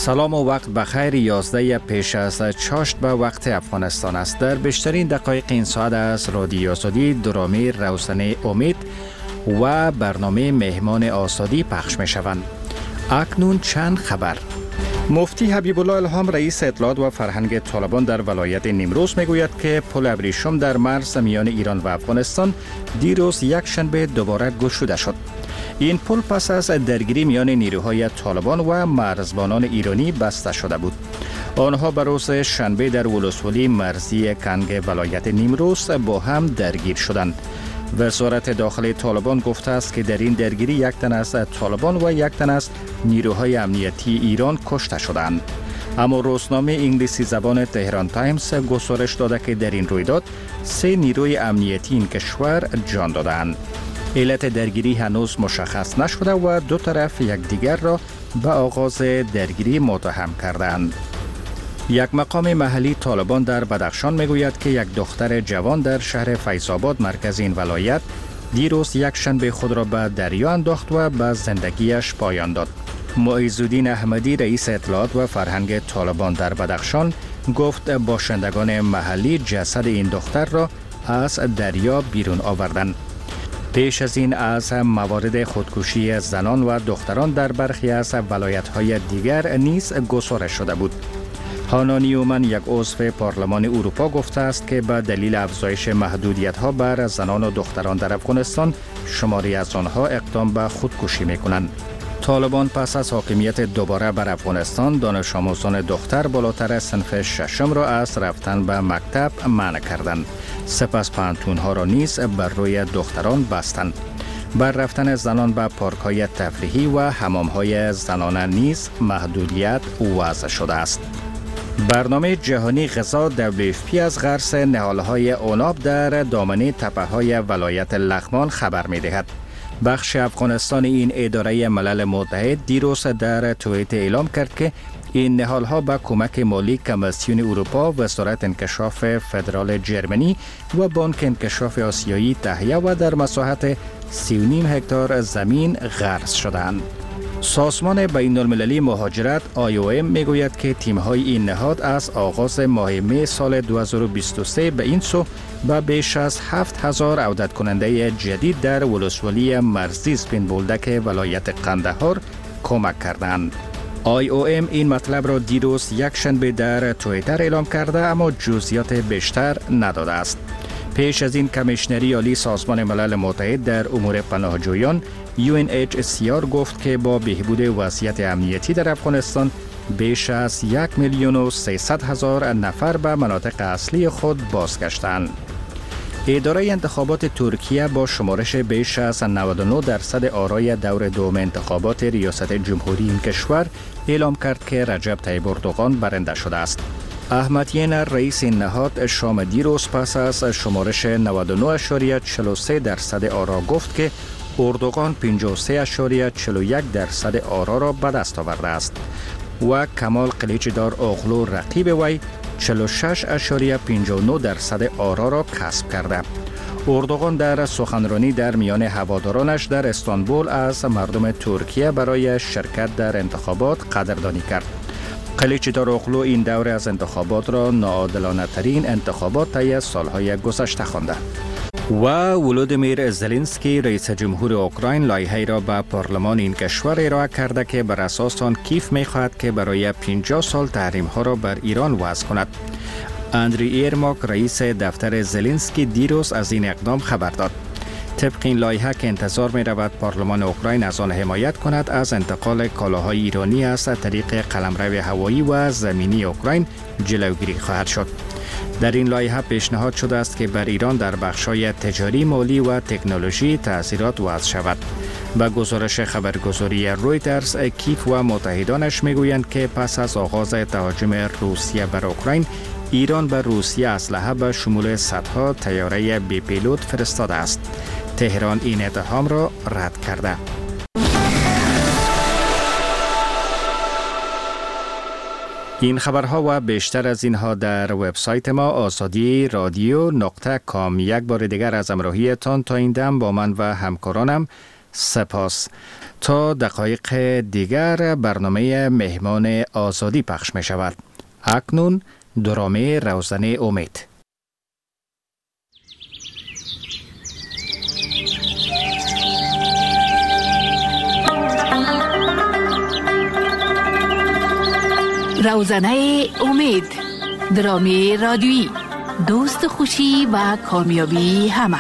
سلام و وقت بخیر. 11 پیش از چاشت به وقت افغانستان است. در بیشترین دقایق این ساعت از رادیو آزادی درامی روزنه امید و برنامه مهمان آزادی پخش می شوند. اکنون چند خبر. مفتی حبیب الله الهام رئیس اطلاعات و فرهنگ طالبان در ولایت نیمروز میگوید که پل ابریشم در مرز میان ایران و افغانستان دیروز یک شنبه دوباره گشوده شد. این پل پس از درگیری میان نیروهای طالبان و مرزبانان ایرانی بسته شده بود. آنها به روز شنبه در ولسوالی مرزی کنگ ولایت نیمروز با هم درگیر شدند. وزارت داخلی طالبان گفته است که در این درگیری یک تن از طالبان و یک تن از نیروهای امنیتی ایران کشته شدند. اما روزنامه انگلیسی زبان تهران تایمز گزارش داده که در این رویداد 3 نیروی امنیتی این کشور جان دادند. علت درگیری هنوز مشخص نشده و دو طرف یکدیگر را به آغاز درگیری متهم کردند. یک مقام محلی طالبان در بدخشان میگوید که یک دختر جوان در شهر فیض‌آباد مرکز این ولایت دیروز یک شنبه خود را به دریا انداخت و به زندگیش پایان داد. معیزالدین احمدی رئیس اطلاعات و فرهنگ طالبان در بدخشان گفت باشندگان محلی جسد این دختر را از دریا بیرون آوردند. پیش از این از موارد خودکشی زنان و دختران در برخی از ولایت‌های دیگر نیز گزارش شده بود. هانا نیومن یک عضو پارلمان اروپا گفته است که به دلیل افزایش محدودیت‌ها بر زنان و دختران در افغانستان شماری از آنها اقدام به خودکشی می‌کنند. طالبان پس از حاکمیت دوباره بر افغانستان دانش آموزان دختر بالاتر صنف ششم را از رفتن به مکتب منع کردند. سپس پانتون‌ها را نیز بر روی دختران بستند. بر رفتن زنان به پارک‌های تفریحی و حمام‌های زنانه نیز محدودیت وضع شده است. برنامه جهانی غذا WFP از غرس نهال‌های عناب در دامنه تپه‌های ولایت لغمان خبر می‌دهد. بخش افغانستان این اداره ملل متحد دیروز در توییت اعلام کرد که این نهال‌ها با کمک مالی کمیسیون اروپا، وزارت انکشاف فدرال جرمنی و بانک انکشاف آسیایی تهیه و در مساحت 3.5 هکتار زمین غرس شدند. سازمان بین‌المللی مهاجرت IOM میگوید که تیم‌های این نهاد از آغاز ماه می سال 2023 به این سو به بیش از 7000 عودت کننده جدید در ولسوالی مرزی سپین بولدک ولایت قندهار کمک کردند. IOM این مطلب را دیروز یک شنبه در توییتر اعلام کرده اما جزئیات بیشتر نداده است. پیش از این کمیشنری عالی سازمان ملل متحد در امور پناهجویان UNHCR گفت که با بهبود وضعیت امنیتی در افغانستان بیش از 1,300,000 نفر به مناطق اصلی خود بازگشتند. اداره انتخابات ترکیه با شمارش بیش از 99% آرای دور دوم انتخابات ریاست جمهوری این کشور اعلام کرد که رجب طیب اردوغان برنده شده است. احمد ینر رئیس این نهاد شام دیروز پس از شمارش 99.43% آرا گفت که اردوغان 53.41% آرا را به دست آورده است و کمال قلیچدار اوغلو رقیب وی 46.59% آرا را کسب کرده. اردوغان در سخنرانی در میان هوادارانش در استانبول از مردم ترکیه برای شرکت در انتخابات قدردانی کرد. قلیچدار اوغلو این دوره از انتخابات را ناعادلانه ترین انتخابات طی سالهای گذشته خوانده. و ولودیمیر زلنسکی رئیس جمهور اوکراین لایحه‌ای را به پارلمان این کشور ارائه کرده که بر اساس آن کیف می‌خواهد که برای 50 سال تحریم‌ها را بر ایران وضع کند. اندری ایرماک رئیس دفتر زلنسکی دیروز از این اقدام خبر داد. طبق این لایحه که انتظار می‌رود پارلمان اوکراین از آن حمایت کند، از انتقال کالاهای ایرانی از طریق قلمرو هوایی و زمینی اوکراین جلوگیری خواهد شد. در این لایحه پیشنهاد شده است که بر ایران در بخش‌های تجاری، مالی و تکنولوژی تأثیرات وضع شود. به گزارش خبرگزاری رویترز، کیف و متحدانش میگویند که پس از آغاز تهاجم روسیه بر اوکراین، ایران به روسیه اسلحه به شمول صدها طیاره بی پیلوت فرستاده است. تهران این اتهام را رد کرده. این خبرها و بیشتر از اینها در وبسایت ما azadi.radio.com. یک بار دیگر از همراهیتان تا این دم با من و همکارانم سپاس. تا دقایق دیگر برنامه مهمان آزادی پخش می شود. اکنون درامه روزنه امید. روزنه امید، درامه رادیویی، دوست خوشی و کامیابی همه.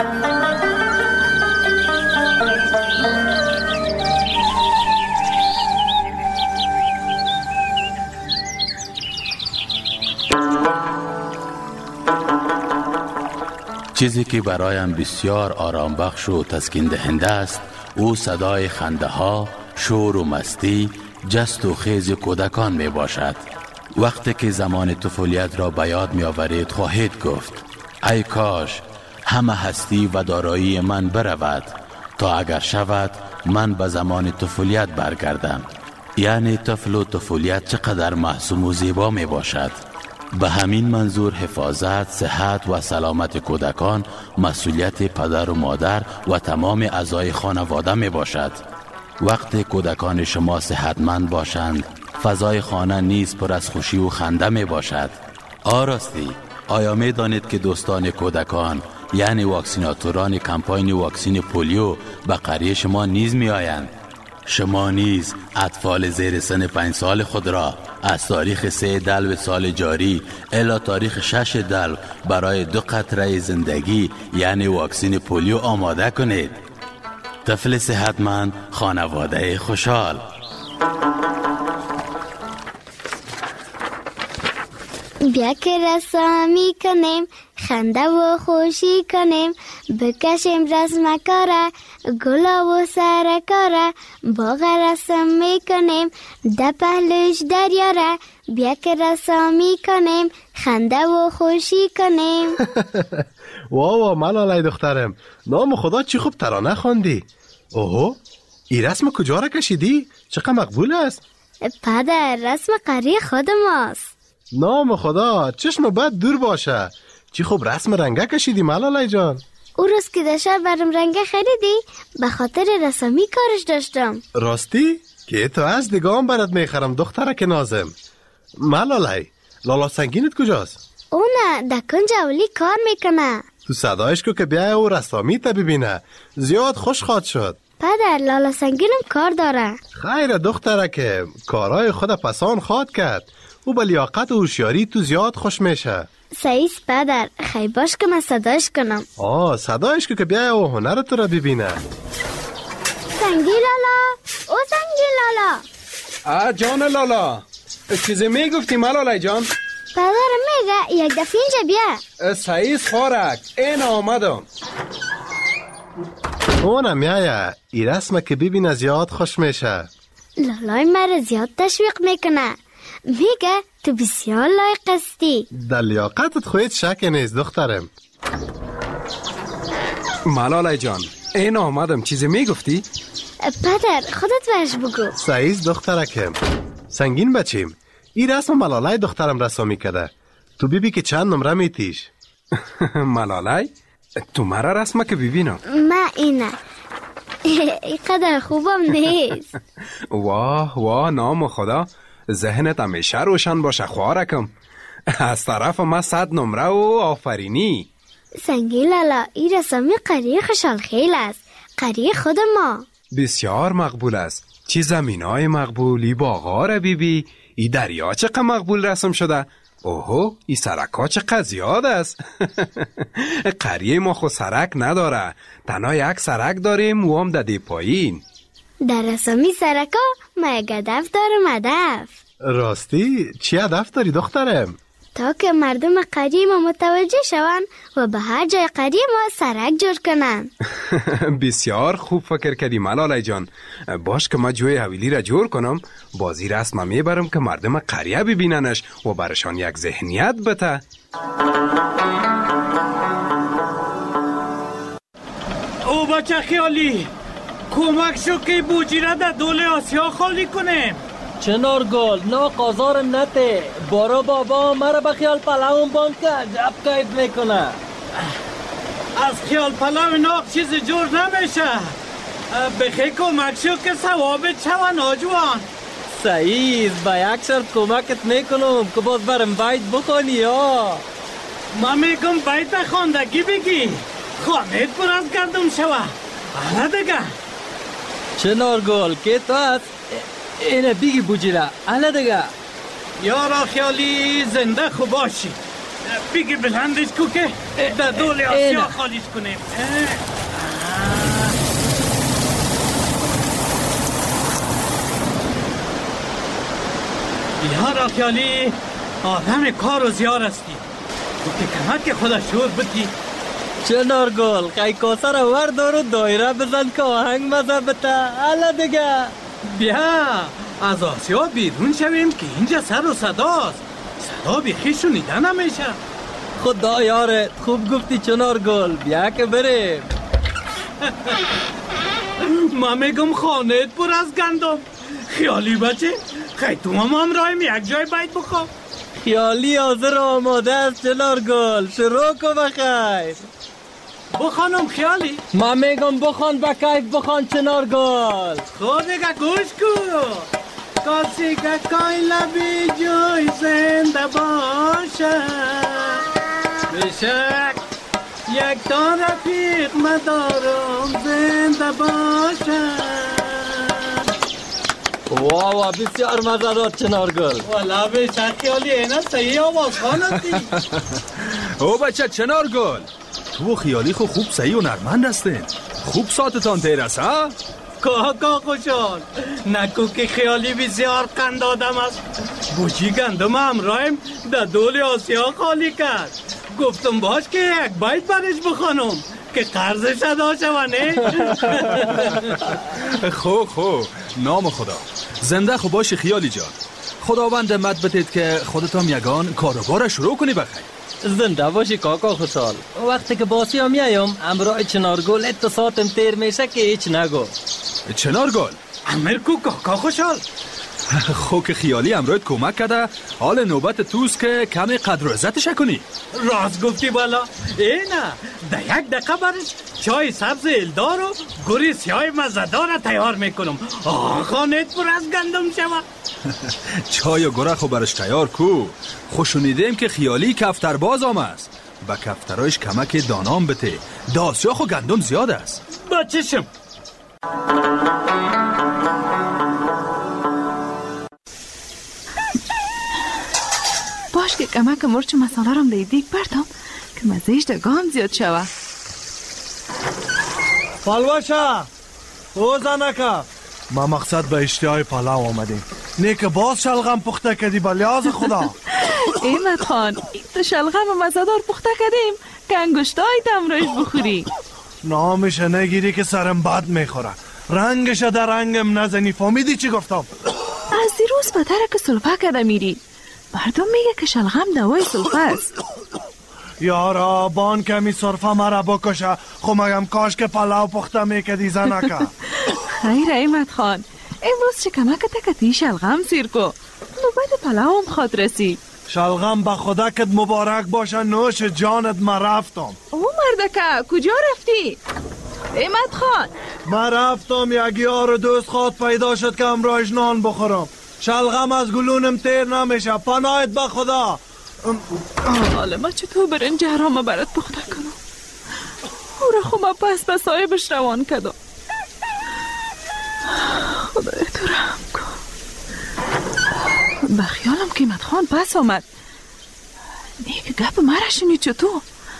چیزی که برایم بسیار آرام بخش و تسکین دهنده است، او صدای خنده ها، شور و مستی، جست و خیز کودکان می باشد. وقتی که زمان طفولیت را به یاد می آورید خواهید گفت ای کاش همه هستی و دارایی من برود تا اگر شود من به زمان طفولیت برگردم. یعنی طفل و طفولیت چقدر معصوم و زیبا می باشد. به همین منظور حفاظت، صحت و سلامت کودکان مسئولیت پدر و مادر و تمام اعضای خانواده می باشد. وقتی کودکان شما صحتمند باشند، فضای خانه نیز پر از خوشی و خنده می باشد. راستی، آیا می دانید که دوستان کودکان یعنی واکسیناتوران کمپاین واکسین پولیو به قریه شما نیز می آیند؟ شما نیز اطفال زیر سن 5 سال خود را از تاریخ 3 دلو سال جاری الی تاریخ 6 دلو برای 2 قطره زندگی یعنی واکسین پولیو آماده کنید. طفل صحتمند، خانواده خوشحال. بیا که رسمی کنیم، خنده و خوشی کنیم، بکشیم رسمکاره، گلا و سرکاره، باغ رسم میکنیم، ده پهلوش دریاره. بیا که رسمی کنیم، خنده و خوشی کنیم. واو ملالای دخترم، نام خدا چی خوب ترانه خواندی. اوهو، این رسم کجا را کشیدی؟ چقدر مقبول است. پدر، رسم قریه خود ماست. نام خدا، چشم بد دور باشه. چی خوب رسم رنگه کشیدی ملالای جان. او روز که داشتم برام رنگه خریدی، به خاطر رسمی کارش داشتم. راستی؟ که تو از دیگام برات میخرم دخترک نازم. ملالای، لالا سنگینت کجاست؟ او نه، در کنج اولی کار میکنه. تو صدایش کو که بیا او رسامی تا ببینه. زیاد خوش خواد شد. پدر، لالا سنگینم کار داره. خیر دخترک، کارهای خود پسان خواد کرد. او با لیاقت و هوشیاری تو زیاد خوش میشه. سعیس پدر، خیلی باش که من صداش کنم. صدایش که بیا و هنر تو را ببینه. سنگی لالا، او سنگی لالا. جان لالا، چیزی میگفتی ملالای جان؟ پدر میگه یک دفعه اینجا بیا. سعیس خورک، این آمدم. اونم میایه، ای رسمه که ببینه زیاد خوش میشه. لالای مرا زیاد تشویق میکنه. میگه تو بسیار لایق هستی. در لیاقتت خودت شک نیست دخترم. ملالای جان، این آمدم، چیزی میگفتی؟ پدر، خودت برش بگو. سعیز دخترکم، سنگین بچیم. این رسم ملالای دخترم رسامی کرده. تو بیبی که چند نمره میتیش. ملالای؟ تو مرا رسمه که ببینم. ما اینه. این قدر خوبم نیست. واه نام خدا، ذهنت همیشه روشن باشه خوارکم. از طرف ما 100 نمره و آفرینی. سنگی لالا، این رسامی قریه خوشحال خیل است. قریه خود ما. بسیار مقبول است. چی زمینای مقبولی باغا را بیبی. ای دریا چقدر مقبول رسم شده. اوهو، ای سرکا چقدر زیاد است. قریه ما خود سرک نداره. تنها یک سرک داریم و هم دادی پایین. در رسامی سرکا ما یک هدف دارم. هدف. راستی؟ چی هدف داری دخترم؟ تا که مردم قریه ما متوجه شون و به هر جای قریه ما سرک جور کنن. بسیار خوب فکر کردی ملالای جان. باش که ما جوی حویلی را جور کنم، بازی رسم میبرم که مردم قریه ببیننش و برشان یک ذهنیت بده. او بچه خیالی، کمک شو که بوجی را در دول آسیا خالی کنیم. چنارگل، نه قازار نته. برو بابا، مرا به خیال پلاون بان کرد. جب قید میکنه. از خیال پلاو ناق چیز جور نمیشه. بخی کمک شو که ثوابت شوان آجوان. سعید با یک شرط کمکت میکنم که باز برم بیت بخوانی یا من میگم بیت خواندگی بگی، خانهت پر از گندم شوه. حالا دیگه چنارگل که تو هست اینه بگی بوجیره. حالا دیگه یارا خیالی زنده خوب باشی، بگی بلندش کو که در دول آسیا خالیش کنیم. یارا خیالی آدم کار و زیار هستی، تو که کمک خدا شور بتی. چنارگل خیلی کاسه رو وردار و دایره بزن که آهنگ مزه بته. حالا دیگه بیا از آسیا بیرون شویم که اینجا سر و صداست، صدا بیخی شنیده نمیشه. خدا یارت خوب گفتی چنارگل، بیا که بریم. من میگم خانهت پر از گندم. خیالی بچه خیلی تو هم همراهیم یک جای بیت بخواب. خیالی حاضر آماده است چنارگل، شروع کن بخیر. بخوانم خیالی؟ من میگم بخوان با کیف بخوان چنارگل. خود دیگه گوش کن. کسی که کایلا بی جای زنده باشه، بشک یک تا رفیق مدارم زنده باشه. واو بسیار مزه داد چنارگل. والا بشک خیالی اینا صحیح آواز خوانستی. او بچه چنارگل، تو و خیالی خوب صحیح و نرمند هستین. خوب ساعتتان تیر است ها؟ کاکا خوشحال نکو که خیالی بسیار قند آدم است. بوچی گندم همراهیم در دول آسیا خالی کرد. گفتم باش که یک بیت برش بخوانم که قرضش ادا شونه. خو نام خدا زنده خوب باشی خیالی جان. خداوند مد بتید که خودتان یگان کاروبار شروع کنی بخیر. زنده باشی کاکا خوشحال. وقتی که باسی هم میایم امرای چنارگل اتصاتم تیر میشه که هیچ نگو. چنارگل امر کو کاکا خوشحال. خو که خیالی امروز کمک کرده، حال نوبت توست که کمی قدر و عزتش کنی. راست گفتی بالا. اینا در یک دقیقه برش چای سبز الدار و گوری سیاه مزدار تیار میکنم. خانهت پر از گندم شوه. چای و گوره خو برش تیار کو. خوشونیدیم که خیالی کفتر باز است. با کفترایش کمک دانام بته. داسیا خو گندم زیاد است. با چشم. باش که کمک مرچ مساله رم دیگ بردم که مزهش دگام زیاد شوه. پلوشه او زنکه ما مقصد به اشتیای پلاو آمدیم. نیکه باز شلغم پخته کردی با لیاز خدا. ایمت خان این تو شلغم مزدار پخته کردیم که انگشتای تمرایش بخوری. نامشه نگیری که سرم بد میخوره. رنگش در رنگم نزنی. فهمیدی چی گفتم؟ از دیروز بتره که سلفه کده میری. مردم میگه که شلغم دوای سلفه است. یارا بان کمی سرفه مرا بکشه. خو مگم کاش که پلاو پخته میکدی زنکه. خیر ایمت خان امروز چه کمک تکتی شلغم سیر کو. نوبت پلاو هم خواد رسی. شلغم به خدا کت مبارک باشه. نوش جانت ما رفتم. او مردکه کجا رفتی؟ ایمت خان ما رفتم یک یار دوست خواد پیدا شد که امروز نان بخورم. شلغم از گلونم تیر نمیشه. پناهت به خدا. حالا ما چطور برنج حرام برات پخته کنم؟ او را خو ما پس به صاحبش روان کدم. خدای تو رحم کن. بخیالم که ایمت خان پس آمد. نیک گپ مرا شنید چطور؟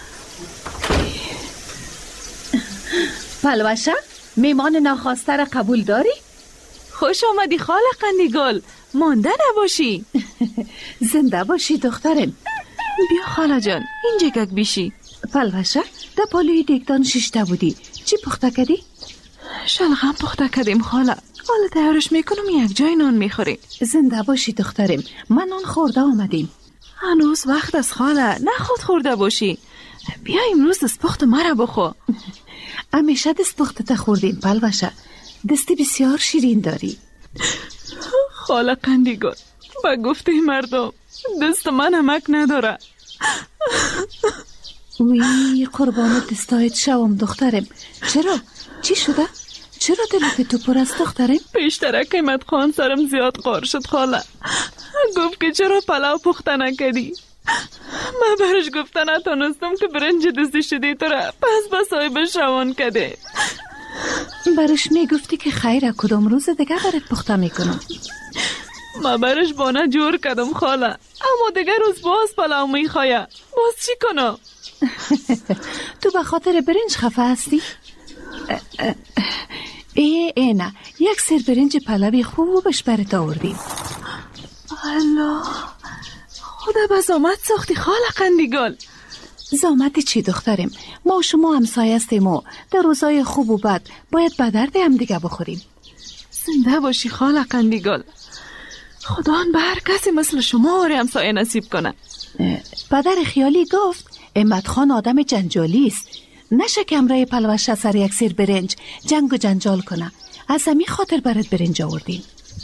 پلوشه میمان ناخواسته را قبول داری؟ خوش آمدی خاله قندیگل. مانده نباشی. زنده باشی دخترم. بیا خاله جان اینجا گگ بیشی. پلوشه در پالوی دیگدان ششته بودی. چی پخته کردی؟ شلغم پخته کردیم خاله. حالا تیارش میکنم یک جای نان میخوری. زنده باشی دخترم. من نان خورده آمدیم. هنوز وقت از خاله نخود خورده باشی. بیا امروز دست پخت مرا بخو. همیشه دست پخت خوردیم پلوشه. دستی بسیار شیرین داری. خاله قندیگل با گفته مردم دست من همک نداره. وی قربان دستایت شوم دخترم. چرا؟ چی شده؟ چرا دلت تو پر است دخترم؟ پیشترک قیمت خان سرم زیاد قار شد خاله. گفت که چرا پلاو پخته نکردی؟ من برش گفته نتونستم که برنج دستی شدی تو را پس به صاحبش روان کده. برش میگفتی که خیره کدام روز دیگه برات پخته میکنم. من برش بانه جور کردم خاله، اما دیگه روز باز پلاو میخواه. باز چی کنم؟ تو به خاطر برنج خفه هستی؟ ای نه، یک سر برنج پلاوی خوبش برات آوردیم. الله، خدا به زامت ساختی خاله قندیگل. زامت چی دخترم؟ ما شما همسایه هستیم و در روزای خوب و بد باید به درد هم دیگه بخوریم. زنده باشی خاله قندیگل. خدا به هر کسی مثل شما آره همسایه نصیب کنه. پدر خیالی گفت احمد خان آدم جنجالی است، نشه که امرای پلوش سر یک سیر برنج جنگ و جنجال کنه. از همین خاطر برات برنج آوردیم.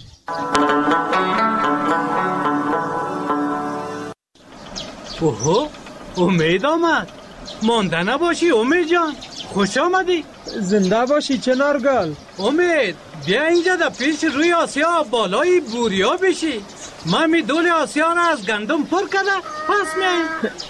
اوهو، امید آمد. مانده نباشی امید جان، خوش آمدی. زنده باشی چنارگل. امید بیا اینجا در پیش روی آسیا بالای بوریا بشی. من می دول آسیا را از گندم پر کرده پس میایم.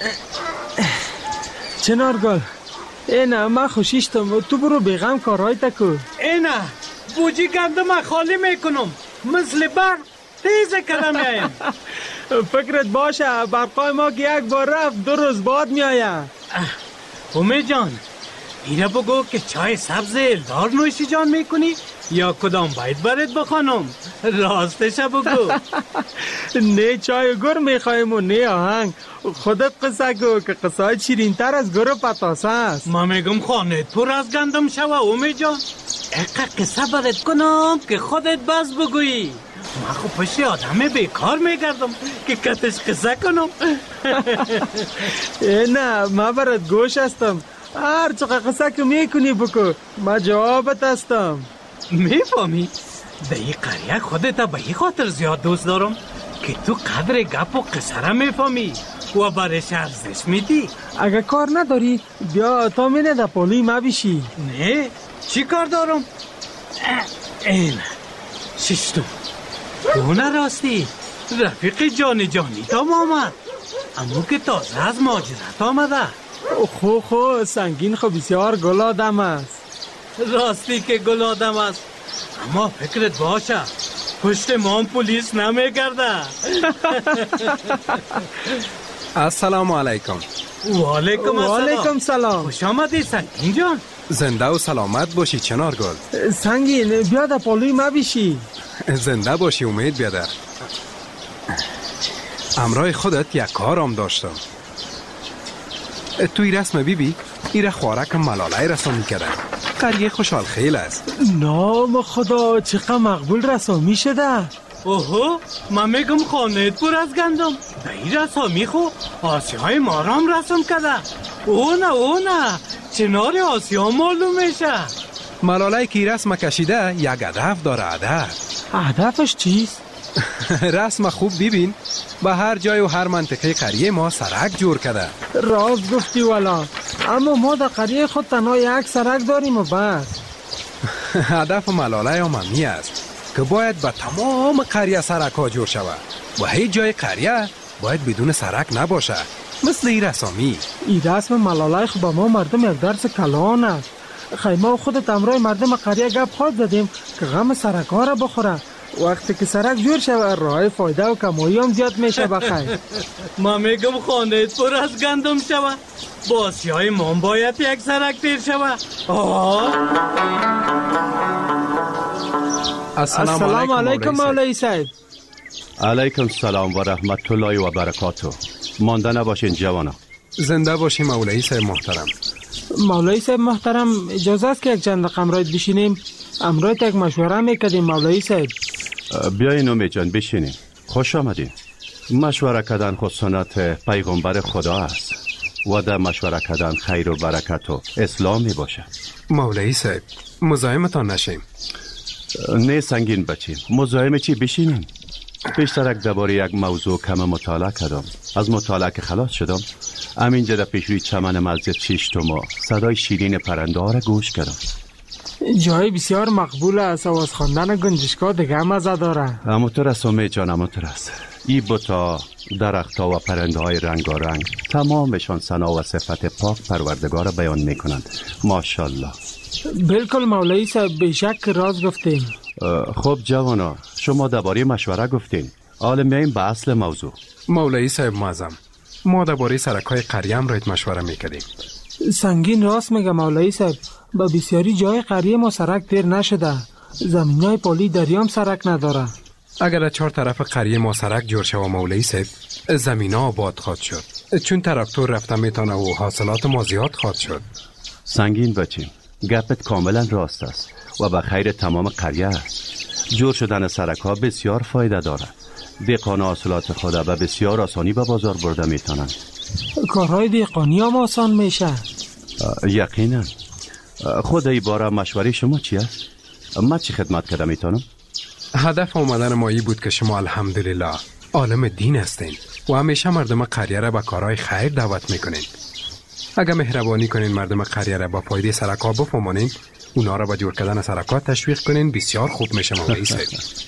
چنارگل اینا من خوشیشتم، تو برو بیغم کارهای تکو. اینا بوجی گندم خالی میکنم، مثل برق تیز کردم میایم. فکرت باشه برقای ما که یک بار رفت 2 روز بعد میایم. امید جان اینا بگو که چای سبز الدار نوشی جان میکنی یا کدام باید برات بخوانم؟ راستش بگو. نه چای گر میخوایم و نه آهنگ. خودت قصه گو که قصه شیرین تر از گر و پتاسه است. ما میگم خانت پر از گندم شوه امید جان. اقا قصه برات کنم که خودت بس بگویی. من خب پشت آدم بیکار میگردم که کتش قصه کنم. نه من برات گوش هستم، هر چقدر قصه که میکنی بکو، من جوابت هستم. میفهمی؟ به این قریه خودت به این خاطر زیاد دوست دارم که تو قدر گپ و قصه را میفهمی و برش ارزش میدی. اگه کار نداری بیا تا مینه در پالوی ما بشی. نه چی کار دارم؟ این ششتم دونه راستی رفیق جانی تام آمد، اما که تازه از ماجرت آمده. خو سنگین خو بسیار گل آدم است. راستی که گل آدم است، اما فکرت باشه پشت ما پلیس نمیگرده. السلام علیکم. و علیکم سلام. خوش آمدی سنگین جان. زنده و سلامت باشی چنارگل. سنگین بیا در پالوی ما بشی. زنده باشی امید بیادر. امرای خودت یک کارم داشتم. توی رسم بیبی ایره خوارک ملاله رسامی کردن. قریه خوشحال خیل است. نام خدا چقدر مقبول رسامی شده. اوهو من میگم خانت پر از گندم. به این رسامی خو آسیای مارام رسم کرده. او نه چنار آسیا معلوم میشه. ملاله که رسم کشیده یک هدف داره. هدفش چیست؟ رسم خوب ببین، به هر جای و هر منطقه قریه ما سرک جور کرده. راست گفتی والا، اما ما در قریه خود تنها یک سرک داریم و بس. هدف ملاله عمومی است که باید به تمام قریه سرک ها جور شود و هیچ جای قریه باید بدون سرک نباشه، مثل این رسامی. این رسم ملاله خود به ما مردم یک درس کلان است. خیمه و خودت امرای مردم قریه گپ خود زدیم که غم سرک ها را بخوره. وقتی که سرک جور شود راه فایده و کمایی هم زیاد میشه بخیر. ما میگم خانت پر از گندم شود، با آسیای ما باید یک سرک تیر شود. السلام علیکم مولوی صاحب. علیکم السلام و رحمت الله و برکاته. مانده نباشین جوانا. زنده باشی مولوی صاحب محترم. مولوی صاحب محترم اجازه است که یک چند دقیقه امرایت بشینیم؟ امرایت یک مشوره میکردیم مولوی صاحب. بیاین امید جان بشینیم. خوش آمدین. مشوره کردن خود سنت پیغمبر خدا است و در مشوره کردن خیر و برکت و اسلام می باشه. مولوی صاحب مزاحمتان نشیم. نه سنگین بچین، مزاحم چی؟ بشینیم. پیشترک درباره یک موضوع کم مطالعه کردم. از مطالعه که خلاص شدم همینجا در پیش روی چمن مسجد شیشتم صدای شیرین پرنده ها را گوش کردم. جای بسیار مقبول است و از خواندن گنجشکا دیگه مزه داره. همونطور است امید جان، همونطور است. ای بوتا، درختها و پرنده های رنگارنگ تمامشان ثنا و صفت پاک پروردگار بیان میکنند. ماشاءالله. بالکل مولوی صاحب، بیشک راز گفتین. خب جوانا، شما درباره مشوره گفتین، حالا میایم به اصل موضوع. مولوی صاحب معظم، ما درباره سرکای قریه هم رایت مشوره میکردیم. سنگین راست میگه مولوی صاحب، با بسیاری جای قریه ما سرک تیر نشده. زمینای پالی دریام سرک نداره. اگر 4 طرف قریه ما سرک جور شو مولوی صاحب، زمینا آباد خواهد شد، چون تراکتور رفته میتونه و حاصلات ما زیاد خواهد شد. سنگین بچین، گپت کاملا راست است و به خیر تمام قریه است. جور شدن سرک ها بسیار فایده دارد. دهقان حاصلات خود به بسیار آسانی به بازار برده میتونند. کارهای دهقانی هم آسان میشه. یقینا. خود ای باره مشوره شما چی است؟ من چی خدمت کردم میتونم؟ هدف آمدن ما ای بود که شما الحمدلله عالم دین هستین و همیشه مردم قریه را به کارهای خیر دعوت میکنین. اگر مهربانی کنین مردم قریه را با فایده سرکا بفهمانین، اونا را به جور کردن سرکا تشویق کنین، بسیار خوب میشه مولوی صاحب.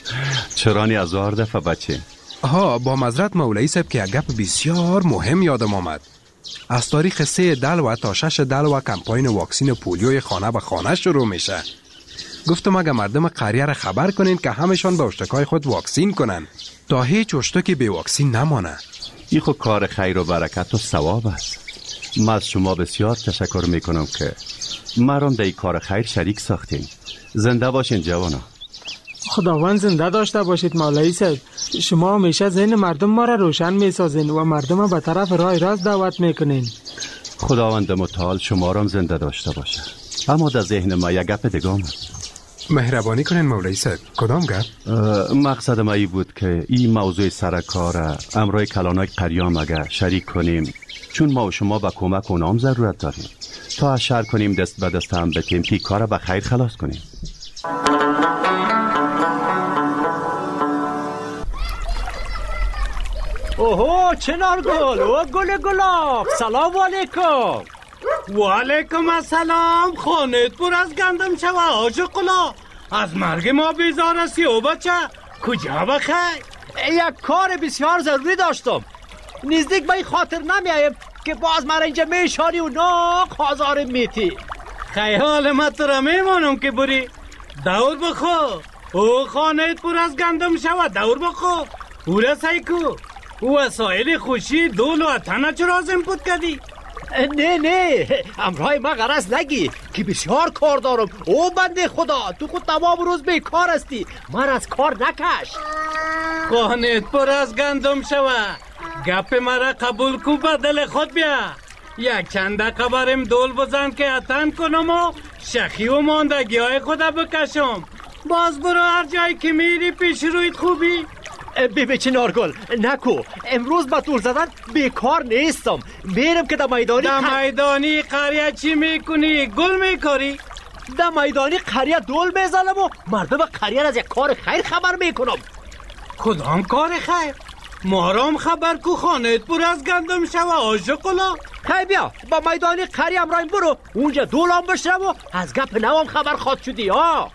چرانی 1000 دفعه بچه. با معذرت مولوی صاحب که یک گپ بسیار مهم یادم آمد. از تاریخ 3 دلو تا 6 دلو کمپاین واکسین پولیوی خانه به خانه شروع میشه. گفتم اگه مردم قریه را خبر کنین که همشان به اشتکای خود واکسین کنن تا هیچ اشتکی بی واکسین نمانه. این خود کار خیر و برکت و ثواب است. من از شما بسیار تشکر میکنم که مرام در این کار خیر شریک ساختین. زنده باشین جوانا. خداوند زنده داشته باشید مولوی صاحب. شما همیشه ذهن مردم ما را روشن میسازین و مردم به طرف راه راست دعوت میکنین. خداوند متعال شما را زنده داشته باشه. اما در ذهن ما یک گپ دیگه آمد. مهربانی کنین مولوی صاحب. کدام گپ؟ مقصد ما ای بود که این موضوع سرکا را امرای کلانای قریام اگه شریک کنیم، چون ما و شما به کمک اونام ضرورت داریم تا اشار کنیم دست به دست هم بتیم که کار به خیر خلاص کنیم. اوهو چنارگل و گل گلاب، سلام علیکم. و علیکم السلام. خانت پر از گندم شوه آشقلا. از مرگ ما بیزار هستی او بچه، کجا بخیر؟ یک کار بسیار ضروری داشتم. نزدیک به خاطر نمیایم که باز مرا اینجا میشانی و ناق آزار میتی. خیال من تو را میمانم که بری دور بخو. او خانت پر از گندم شوه دور بخو. او را سیکو او وسایل خوشی دول و اتنه چرا زنپود کردی؟ نه امرای ما غرض نگی که بسیار کار دارم. او بنده خدا، تو خود تمام روز بیکار هستی، من از کار نکش. خانت پر از گندم شوه، گپ مرا قبول کو به دل خود بیا. یک چند دقیقه برم دول بزن که اتن کنم و شخی و ماندگی های خدا بکشم. باز برو هر جایی که میری پیش رویت خوبی. ببین چنارگل نکو، امروز با دول زدن بیکار نیستم. میرم که در میدانی قریه چی میکنی؟ گل میکاری؟ در میدانی قریه دول میزنم و مردم قریه از یک کار خیر خبر میکنم. کدام کار خیر؟ مارام خبر کو خانت پر از گندم شوه آشقلا. خیلی بیا با میدانی قریه امرایم برو، اونجا دولام بشرم و از گپ نوام خبر خواد شدی.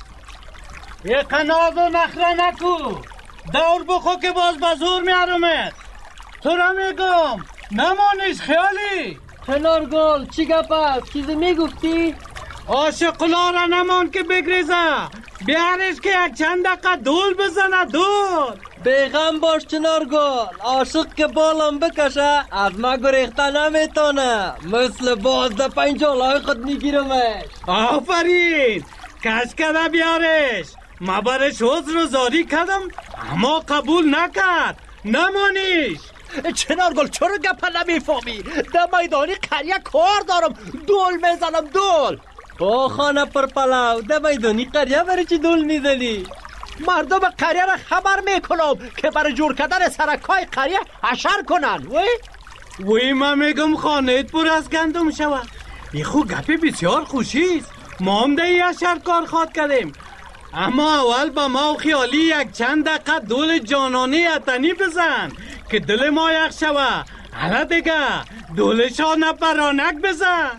یه قناز و نخره نکو، دور بخو که باز بزور میارمت. تو را میگم نمانیش خیالی. کنارگل چی گپ است؟ چیزی میگفتی؟ آشقلا را نمان که بگریزه، بیارش که یک چند دقیقه دول بزنه. دول بیغم باش چنارگل، عاشق که بالم بکشه از ما گریخته نمیتونه، مثل باز ده پنجالای خود میگیرمش. آفرین، کش کرده بیارش. ما برش حضر و زاری کردم اما قبول نکرد. نمانیش. چنارگل چرا گپا نمیفهمی؟ در میدانی قریه کار دارم، دول میزنم. دول او خانه پر پلاو، در میدانی قریه برای چی دول میزنی؟ مردم قریه را خبر میکنم که برای جور کردن سرکای قریه حشر کنن. وی من میگم خانت پر از گندم شوه. این خود گپی بسیار خوشیست. ما هم ده حشر کار خواد کردیم، اما اول با ما و خیالی یک چند دقیقه دول جانانه اتنی بزن که دل ما یخ شوه. حالا دیگه دولشان پرانک بزن.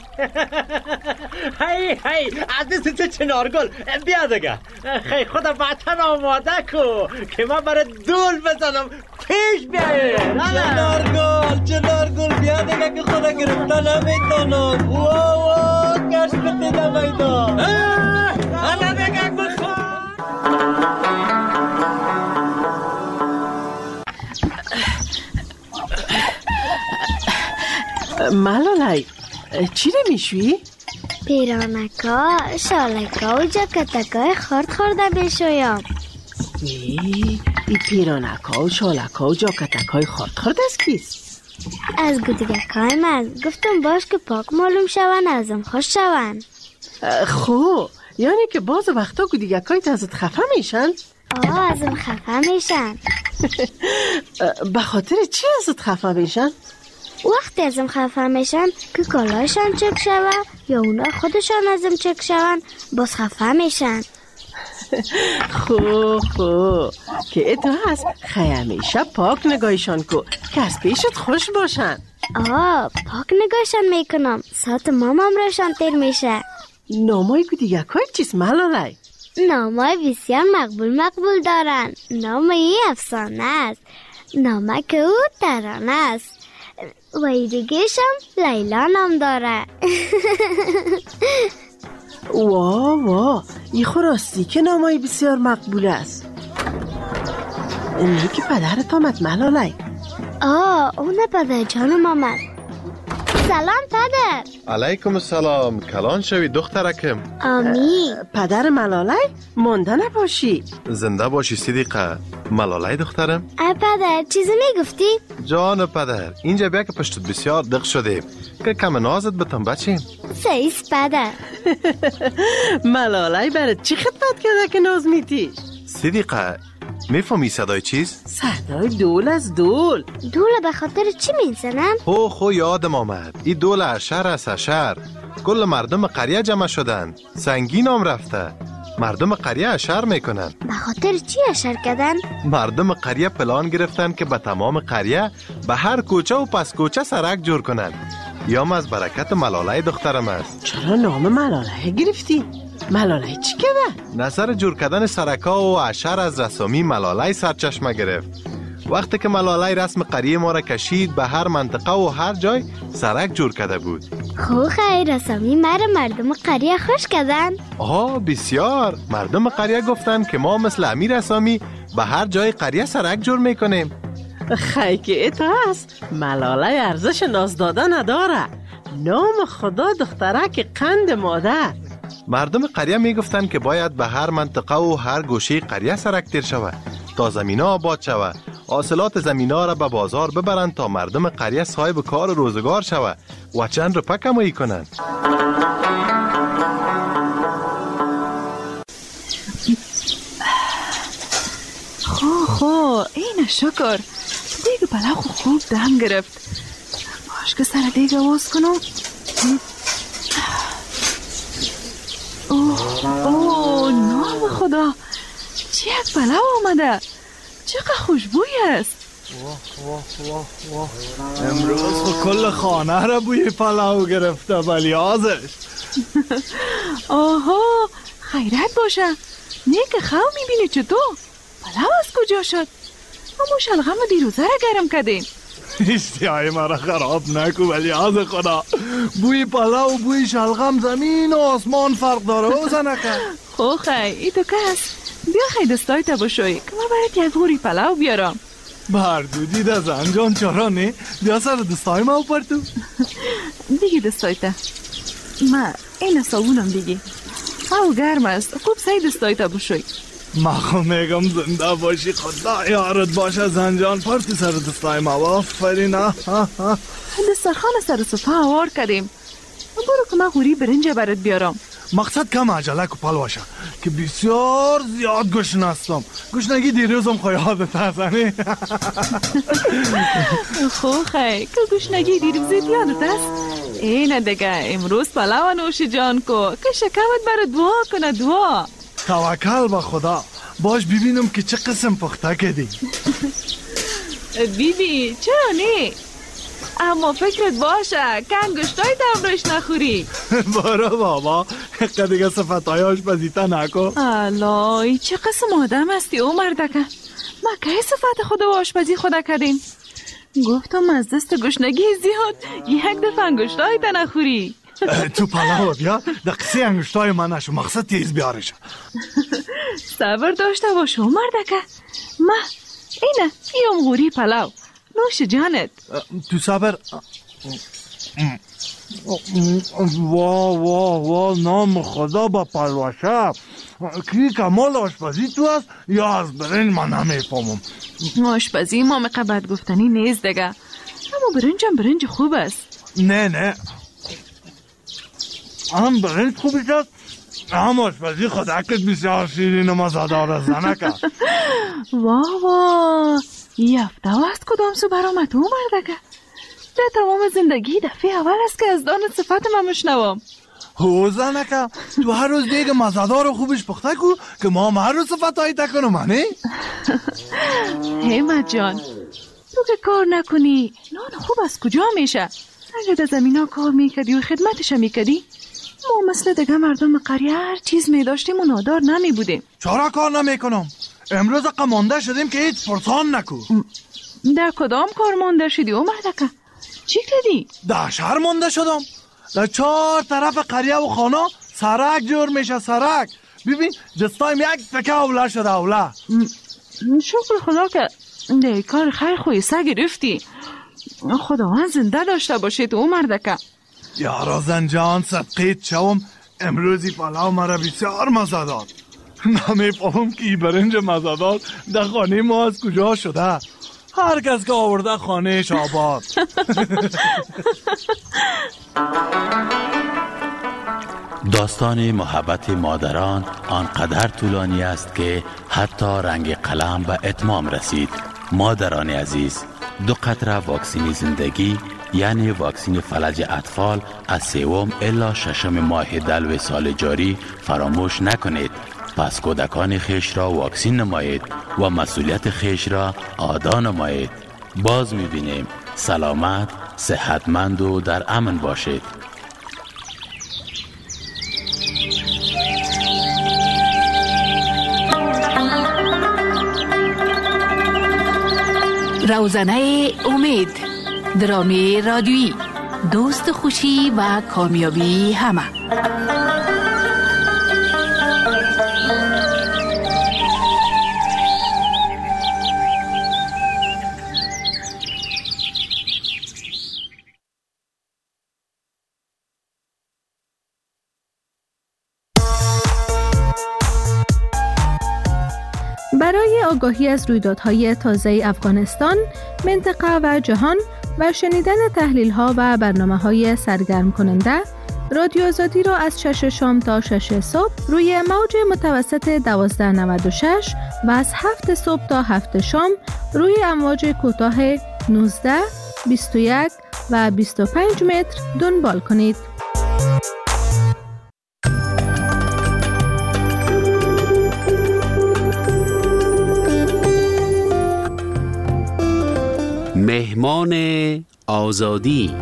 هی عزیز تو چنارگل بیا دیگه. خیلی خود وطن آماده کو که من برای دول بزنم. پیش بیایی چنارگل بیا دیگه که خدا گرفتن نمیتونم. واو کش بتیدم ایدا. حالا دیگه بخواه. ملالای چی نمیشوی؟ پیرانکا، شالکا و جاکتکای خورد خورده بشویم. ای پیرانکا و شالکا و جاکتکای خورد از کیست؟ از گودگکای من. گفتم باش که پاک معلوم شون ازم خوش شون. خو یعنی که باز وقتا گودگکای ازت خفه میشن؟ ازم خفه میشن. به خاطر چی ازت خفه میشن؟ وقتی ازم خفه میشن که کالایشان چک شوه یا اونا خودشان ازم چک شون باز خفه میشن. خو که اتو هست همیشه پاک نگاهشان کو که از پیشت خوش باشن. پاک نگاهشان میکنم ساعت مامام روشان تیر میشه. نامای گودگکای چیست ملالای؟ نامای بسیار مقبول دارن. نامای افسانه است. نامک او ترانه است. و دیگهشم لیلا نام داره. وا ای راستی که نامای بسیار مقبول است. اینه که پدرت آمد ملالای؟ اون پدر جانم آمد. سلام پدر. علیکم السلام. کلان شوی دخترکم. آمین. پدر ملالای مونده نباشی. زنده باشی صدیقه. ملالای دخترم. پدر چیزی میگفتی؟ جان پدر اینجا بیا که پشتت بسیار دق شده که کم نازت بتم بچیم. سیس پدر. ملالای برات چی خدمت کرده که ناز میتی؟ صدیقه میفهمی صدای چیز؟ صدای دول از دول. دول به خاطر چی میزنن؟ خو یادم آمد. این دول اشر است اشر. کل مردم قریه جمع شدن. سنگین هم رفته. مردم قریه اشر میکنن. به خاطر چی اشر کردن؟ مردم قریه پلان گرفتن که به تمام قریه به هر کوچه و پس کوچه سرک جور کنن. یام از برکت ملالای دخترم است. چرا نام ملالای گرفتی؟ ملالای چی کرده؟ نظر جور کردن سرکا و اشر از رسامی ملالای سرچشمه گرفت. وقتی که ملالای رسم قریه ما را کشید به هر منطقه و هر جای سرک جور کرده بود. خیر رسامی مردم قریه خوش کردن؟ بسیار. مردم قریه گفتن که ما مثل امیر رسامی به هر جای قریه سرک جور میکنیم. خیلی که ات هست ملالای ارزش ناز دادن نداره. نام خدا دخترک قند مادر. مردم قریه میگفتن که باید به هر منطقه و هر گوشه قریه سرک تیر شود تا زمینه آباد شود. حاصلات زمینا را به بازار ببرند تا مردم قریه صاحب کار و روزگار شود و چند روپه کمایی کنند. خو این شکر دیگه پلاو خوب دم گرفت. باش که سر دیگه واز کنم. اوه نام خدا چی یک پلاو آمده. چقدر خوشبوی است. امروز خو کل خانه را بوی پلاو گرفته ولی آزش. آها خیرت باشه. نیک خواهم میبینی چطور پلاو از کجا شد؟ ما شلغم دیروزه را گرم کردیم. اشتیای مرا خراب نکو ولی از خدا بوی پلاو و بوی شلغم زمین و آسمان فرق داره و زنکه. خی ای تو کس بیا خیلی دستای تا بشوی که ما باید یک غوری پلاو بیارم. بردودی ده زنجان چرا نه؟ بیا سر دستای ما پر تو. دیگه دستای تا ما این صابونم دیگه او گرم است. خوب سعی دستای تا بشوی. ما خو میگم زنده باشی خدا یارت باشه زنجان پرتی سر دستای ما. آفرین. دسترخوان سر صفحه آوار کردیم. برو که ما غوری برنج برات بیارم. مقصد کم عجله کو پلواشه که بسیار زیاد گشنه هستم. گشنگی دیروزم خیادت هستنی. خی که گشنگی دیروزت یادت است؟ اینه دیگه امروز پلاو نوش جان کو که شکمت برات دعا کنه. دعا توکل به خدا. باش ببینم که چه قسم پخته کردی. بیبی چرا نه؟ اما فکرت باشه که انگشتای تمرش نخوری. برو بابا، دیگه صفتای آشپزیتا نکن. الای چه قسم آدم هستی او مردکه؟ ما که صفت خود و آشپزی خدا کردیم. گفتم از دست گشنگی زیاد یک دفعه انگشتای تا نخوری. تو پلاو بیا دقیقی انگشتای من نشو، مقصد تیز بیارش. صبر داشته باشو مردکه. ما اینه یم غوری پلاو نوش جانت. تو صبر. وا نام خدا با پلوشه. کی کمال آشپزی تو هست یا از برنج من نمیفهمم. آشپزی ما مقبت گفتنی نیست دیگه، اما برنج خوب است. نه هم برنج خوبی شد، هم آشپزی خودکت بسیار شیرین و مزادار است زنکه. وا یفته وست کدام سو برامت او مردکه. در تمام زندگی دفعه اول است که از دان صفت من مشنوم. هو زنکه تو هر روز دیگه مزادار و خوبش پخته کو که ما هر روز صفت هایی تکنم منی. همت جان تو که کار نکنی نان خوب از کجا میشه؟ اگه در زمین ها کار میکردی و خدمتش میکردی ما مثل دیگه مردم قریه هر چیز میداشتیم و نادار نمیبودیم. چرا کار نمیکنم؟ امروز مانده شدیم که هیچ پرسان نکو. در کدام کار مانده شدی او مردکه؟ چی کردی؟ در شهر مانده شدم. در 4 طرف قریه و خانه سرک جور میشه سرک. ببین دستایم یک تکه اوله شده اوله. شکر خدا که در کار خیر خویسته گرفتی. خداوند زنده داشته باشید او مردکه. یا رازن جان صدقیت شوم، امروزی پلاو مرا بسیار مزه داد. نمیفهم که برنج مزه داد در خانه ما از کجا شده. هر کس که آورده خانهش آباد. داستان محبت مادران آنقدر طولانی است که حتی رنگ قلم به اتمام رسید. مادران عزیز، 2 قطره واکسین زندگی یعنی واکسین فلج اطفال از 3 الی 6 ماه دلو سال جاری فراموش نکنید. پس کودکان خیش را واکسین نمایید و مسئولیت خیش را ادا نمایید. باز می‌بینیم سلامت، صحتمند و در امن باشید. روزنه امید، درامی رادیویی، دوست خوشی و کامیابی همه. برای آگاهی از رویدادهای تازه افغانستان، منطقه و جهان و شنیدن تحلیل‌ها و برنامه‌های سرگرم کننده، رادیو آزادی را از 6 شام تا 6 صبح روی موج متوسط 1296 و از 7 صبح تا 7 شام روی امواج کوتاه 19، 21 و 25 متر دنبال کنید. مهمان آزادی.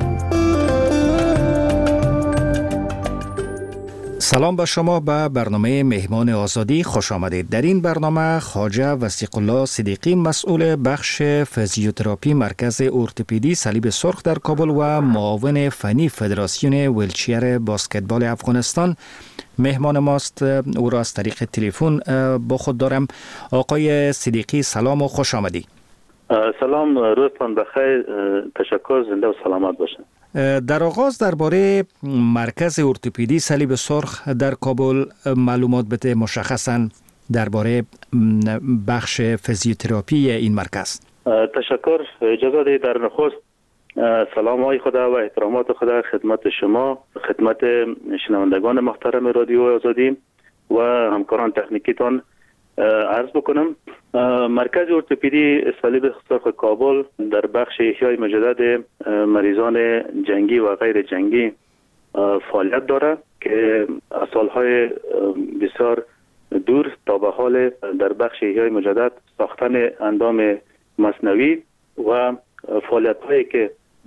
سلام به شما به برنامه مهمان آزادی خوش آمدید. در این برنامه خواجه وثیق الله صدیقی مسئول بخش فیزیوتراپی مرکز ارتوپدی صلیب سرخ در کابل و معاون فنی فدراسیون ویلچیر باسکتبال افغانستان مهمان ماست. او را از طریق تلفن با خود دارم. آقای صدیقی سلام و خوش آمدید. سلام، روزتان بخیر، تشکر، زنده و سلامت باشین. در آغاز درباره مرکز ارتوپدی صلیب سرخ در کابل معلومات بده، مشخصاً درباره بخش فیزیوتراپی این مرکز. تشکر. اجازه دهید در نخست سلام های خدا و احترامات خدا خدمت شما، خدمت شنوندگان محترم رادیو آزادی و همکاران تکنیکیتان عرض بکنم. مرکز ارتوپدی صلیب سرخ کابل در بخش احیای مجدد مریضان جنگی و غیر جنگی فعالیت دارد که از سالهای بسیار دور تا به حال در بخش احیای مجدد ساختن اندام مصنوعی و فعالیت هایی که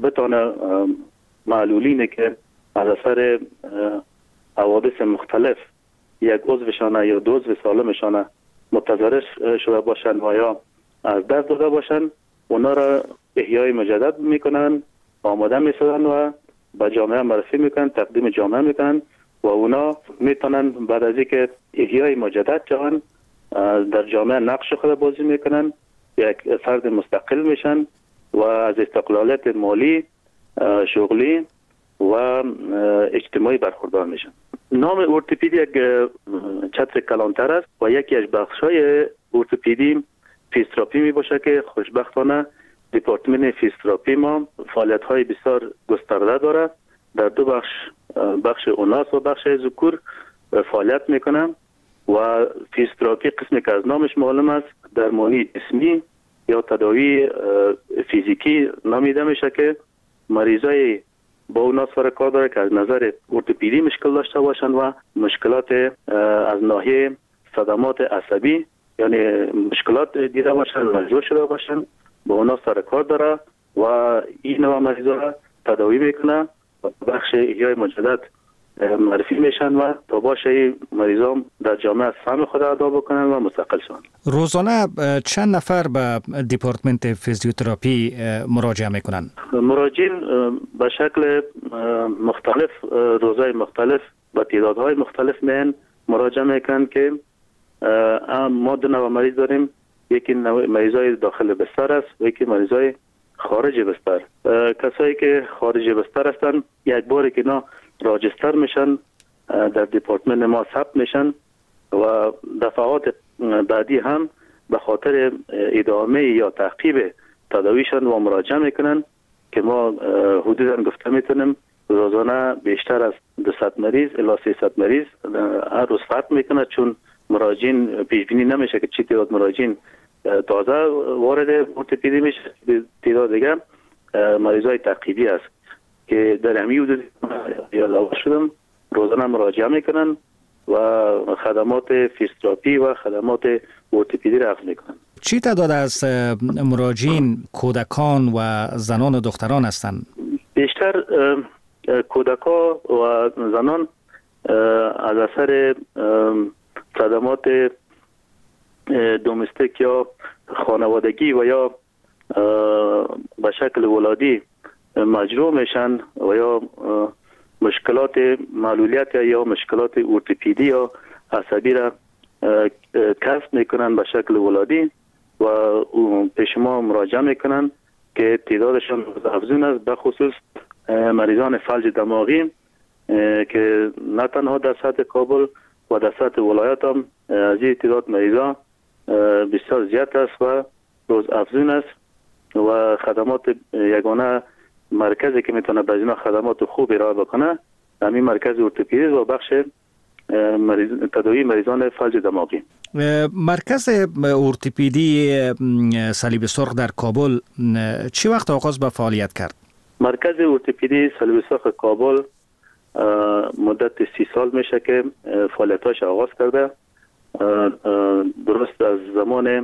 بتانه معلولینی که از اثر حوادث مختلف یک عضوشان یا دو عضو سالمشان متضرر شده باشن و یا از دست داده باشن، اونا را احیای مجدد میکنن، آماده میسازن و به جامعه معرفی میکنن، تقدیم جامعه میکنن و اونا میتونن بعد از اینکه احیای مجدد شوند در جامعه نقش خود بازی میکنن، یک فرد مستقل میشن و از استقلالیت مالی، شغلی و اجتماعی برخوردار میشن. نام ارتوپدی یک چتر کلانتر است و یکی از بخش‌های ارتوپدی فیزیوتراپی می باشه که خوشبختانه دپارتمان فیزیوتراپی ما فعالیت‌های بسیار گسترده دارد. در دو بخش اوناس و بخش ذکور فعالیت میکنه و فیزیوتراپی قسمی که از نامش معلوم است درمانی جسمی یا تداوی فیزیکی نامیده میشه که مریضای با اوناس سر کار داره که از نظر ارتوپدی مشکل داشته باشن و مشکلات از ناحیه صدمات عصبی یعنی مشکلات دیده باشن، مجروح شده باشن، با اوناس سر کار داره و این نوع مریضا را تداوی میکنه و بخش احیای مجدد معرفی میشن و تا باشه مریضان در جامعه سهم خود ادا بکنن و مستقل شون. روزانه چند نفر به دپارتمنت فیزیوتراپی مراجعه میکنن؟ مراجعین به شکل مختلف روزهای مختلف و تعدادهای مختلف میان مراجعه میکنن که ما دو نوع مریض داریم، یکی مریضای داخل بستر است و یکی مریضای خارج بستر. کسایی که خارج بستر هستن یک باری که اینا راجستر میشن در دپارتمنت ما ثبت میشن و دفعات بعدی هم به خاطر ادامه یا تعقیب تداویشان و مراجعه میکنن که ما حدودا گفته میتونیم روزانه بیشتر از 200 مریض الی 300 مریض هر روز ثبت میکنه، چون مراجعین پیش بینی نمیشه که چی تعداد مراجعین تازه وارد ارتوپدی میشه، تعداد دیگه مریضای تعقیبی است که در همین حدود یادآور شدم روزانه مراجعه میکنن و خدمات فیزیوتراپی و خدمات ارتوپدی را اخذ میکنن. چی تعداد از مراجعین کودکان و زنان و دختران هستند؟ بیشتر کودکان و زنان از اثر صدمات دومستیک یا خانوادگی و یا به شکل ولادی مجروح میشن و یا مشکلات معلولیت یا مشکلات ارتوپدی یا عصبی را کسب میکنن به شکل ولادی و پیش ما مراجعه میکنن که تعدادشان افزون است، به خصوص مریضان فلج دماغی که نه تنها در سطح کابل و در سطح ولایت هم از این تعداد مریضان بسیار زیاد است و روز افزون است و خدمات یگانه مرکزی که میتونه به اینا خدمات خوب ارائه بکنه همین مرکز ارتوپدی و بخش تداوی مریضان فلج دماغی. مرکز ارتوپدی صلیب سرخ در کابل چی وقت آغاز به فعالیت کرد؟ مرکز ارتوپدی صلیب سرخ کابل مدت 30 سال میشه که فعالیتاش آغاز کرده. درست از زمان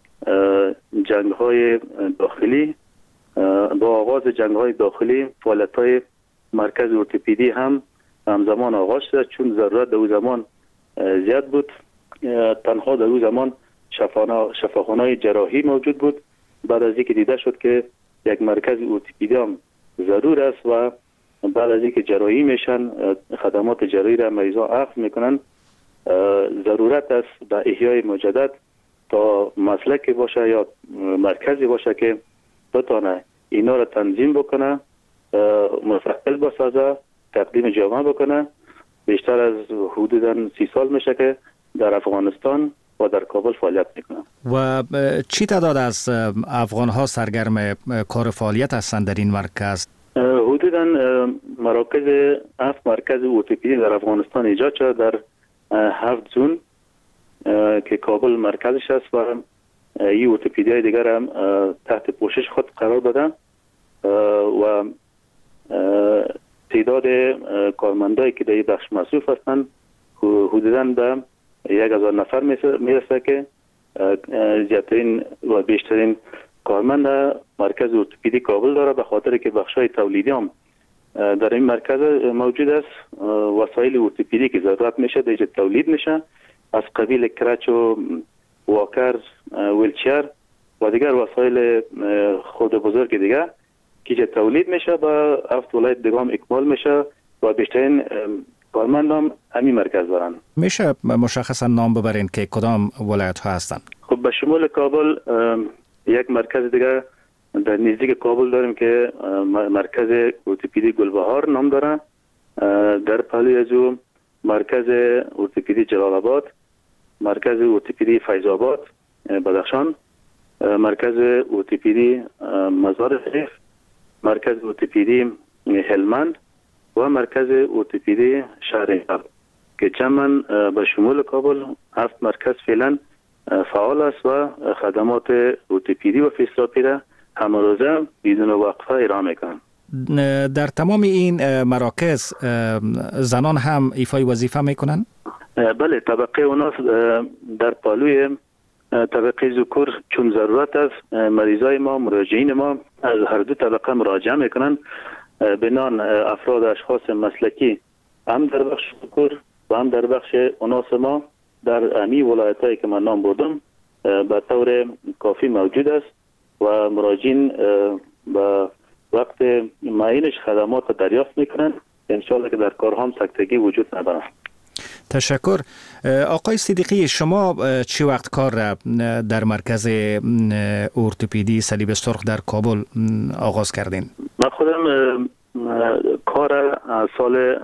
جنگ‌های داخلی، با آغاز جنگ‌های داخلی فعالیت‌های مرکز ارتوپدی هم همزمان آغاز شد، چون ضرورت در اون زمان زیاد بود. تنها در اون زمان شفاخانه‌های جراحی موجود بود. بعد از اینکه دیده شد که یک مرکز ارتوپدی هم ضرور است و بعد از اینکه جراحی میشن خدمات جراحی را مریضا اخذ میکنن، ضرورت است به احیای مجدد تا مسلکی باشه یا مرکزی باشه که بتونه اینا را تنظیم بکنه، مستقل بسازه، تقدیم جامعه بکنه. بیشتر از حدوداً 30 سال میشه که در افغانستان و در کابل فعالیت میکنه. و چی تعداد از افغان ها سرگرم کار فعالیت هستند در این مرکز؟ حدوداً مراکز 7 مرکز ارتوپدی در افغانستان ایجاد شده در 7 زون که کابل مرکزش است و این ارتوپدی های دیگر هم تحت پوشش خود قرار دادن و تعداد کارمندایی که در این بخش مصروف هستند حدوداً به 1000 نفر میرسه که زیادترین و بیشترین کارمند مرکز ارتوپدی کابل داره، به خاطر که بخشای تولیدی هم در این مرکز موجود است. وسایل ارتوپدی که ضرورت میشه دیگه تولید میشه، از قبیل کرچ و واکر، ویلچر و دیگر وسایل خود بزرگ دیگه که تولید میشه با 7 ولایت دیگه هم اکمال میشه و بیشترین کارمند هم همین مرکز دارن. میشه مشخصا نام ببرین که کدام ولایت ها هستن؟ خب به شمول کابل یک مرکز دیگه در نزدیک کابل داریم که مرکز ارتوپدی گلبهار نام داره. در پهلوی از او مرکز ارتوپدی جلال آباد، مرکز ارتوپدی فیض آباد بدخشان، مرکز ارتوپدی مزار شریف، مرکز ارتوپدی هلمند و مرکز ارتوپدی شهر که جمعاً به شمول کابل 7 مرکز فعلا فعال است و خدمات ارتوپدی و فیزیوتراپی را همه روزه بدون وقفه ارائه میکنند. در تمام این مراکز زنان هم ایفای وظیفه میکنن؟ بله، طبقه اوناس در پالوی طبقه ذکور چون ضرورت است مریضای ما، مراجعین ما از هر دو طبقه مراجعه میکنن. بنان افراد اشخاص مسلکی هم در بخش ذکور و هم در بخش اوناس ما در امی ولایت هایی که من نام بردم به طور کافی موجود است و مراجعین به وقت معینش خدمات دریافت میکنن. انشاءالله که در کارها هم سکتگی وجود ندارد. تشکر. آقای صدیقی، شما چی وقت کار را در مرکز ارتوپدی صلیب سرخ در کابل آغاز کردین؟ من خودم کار از سال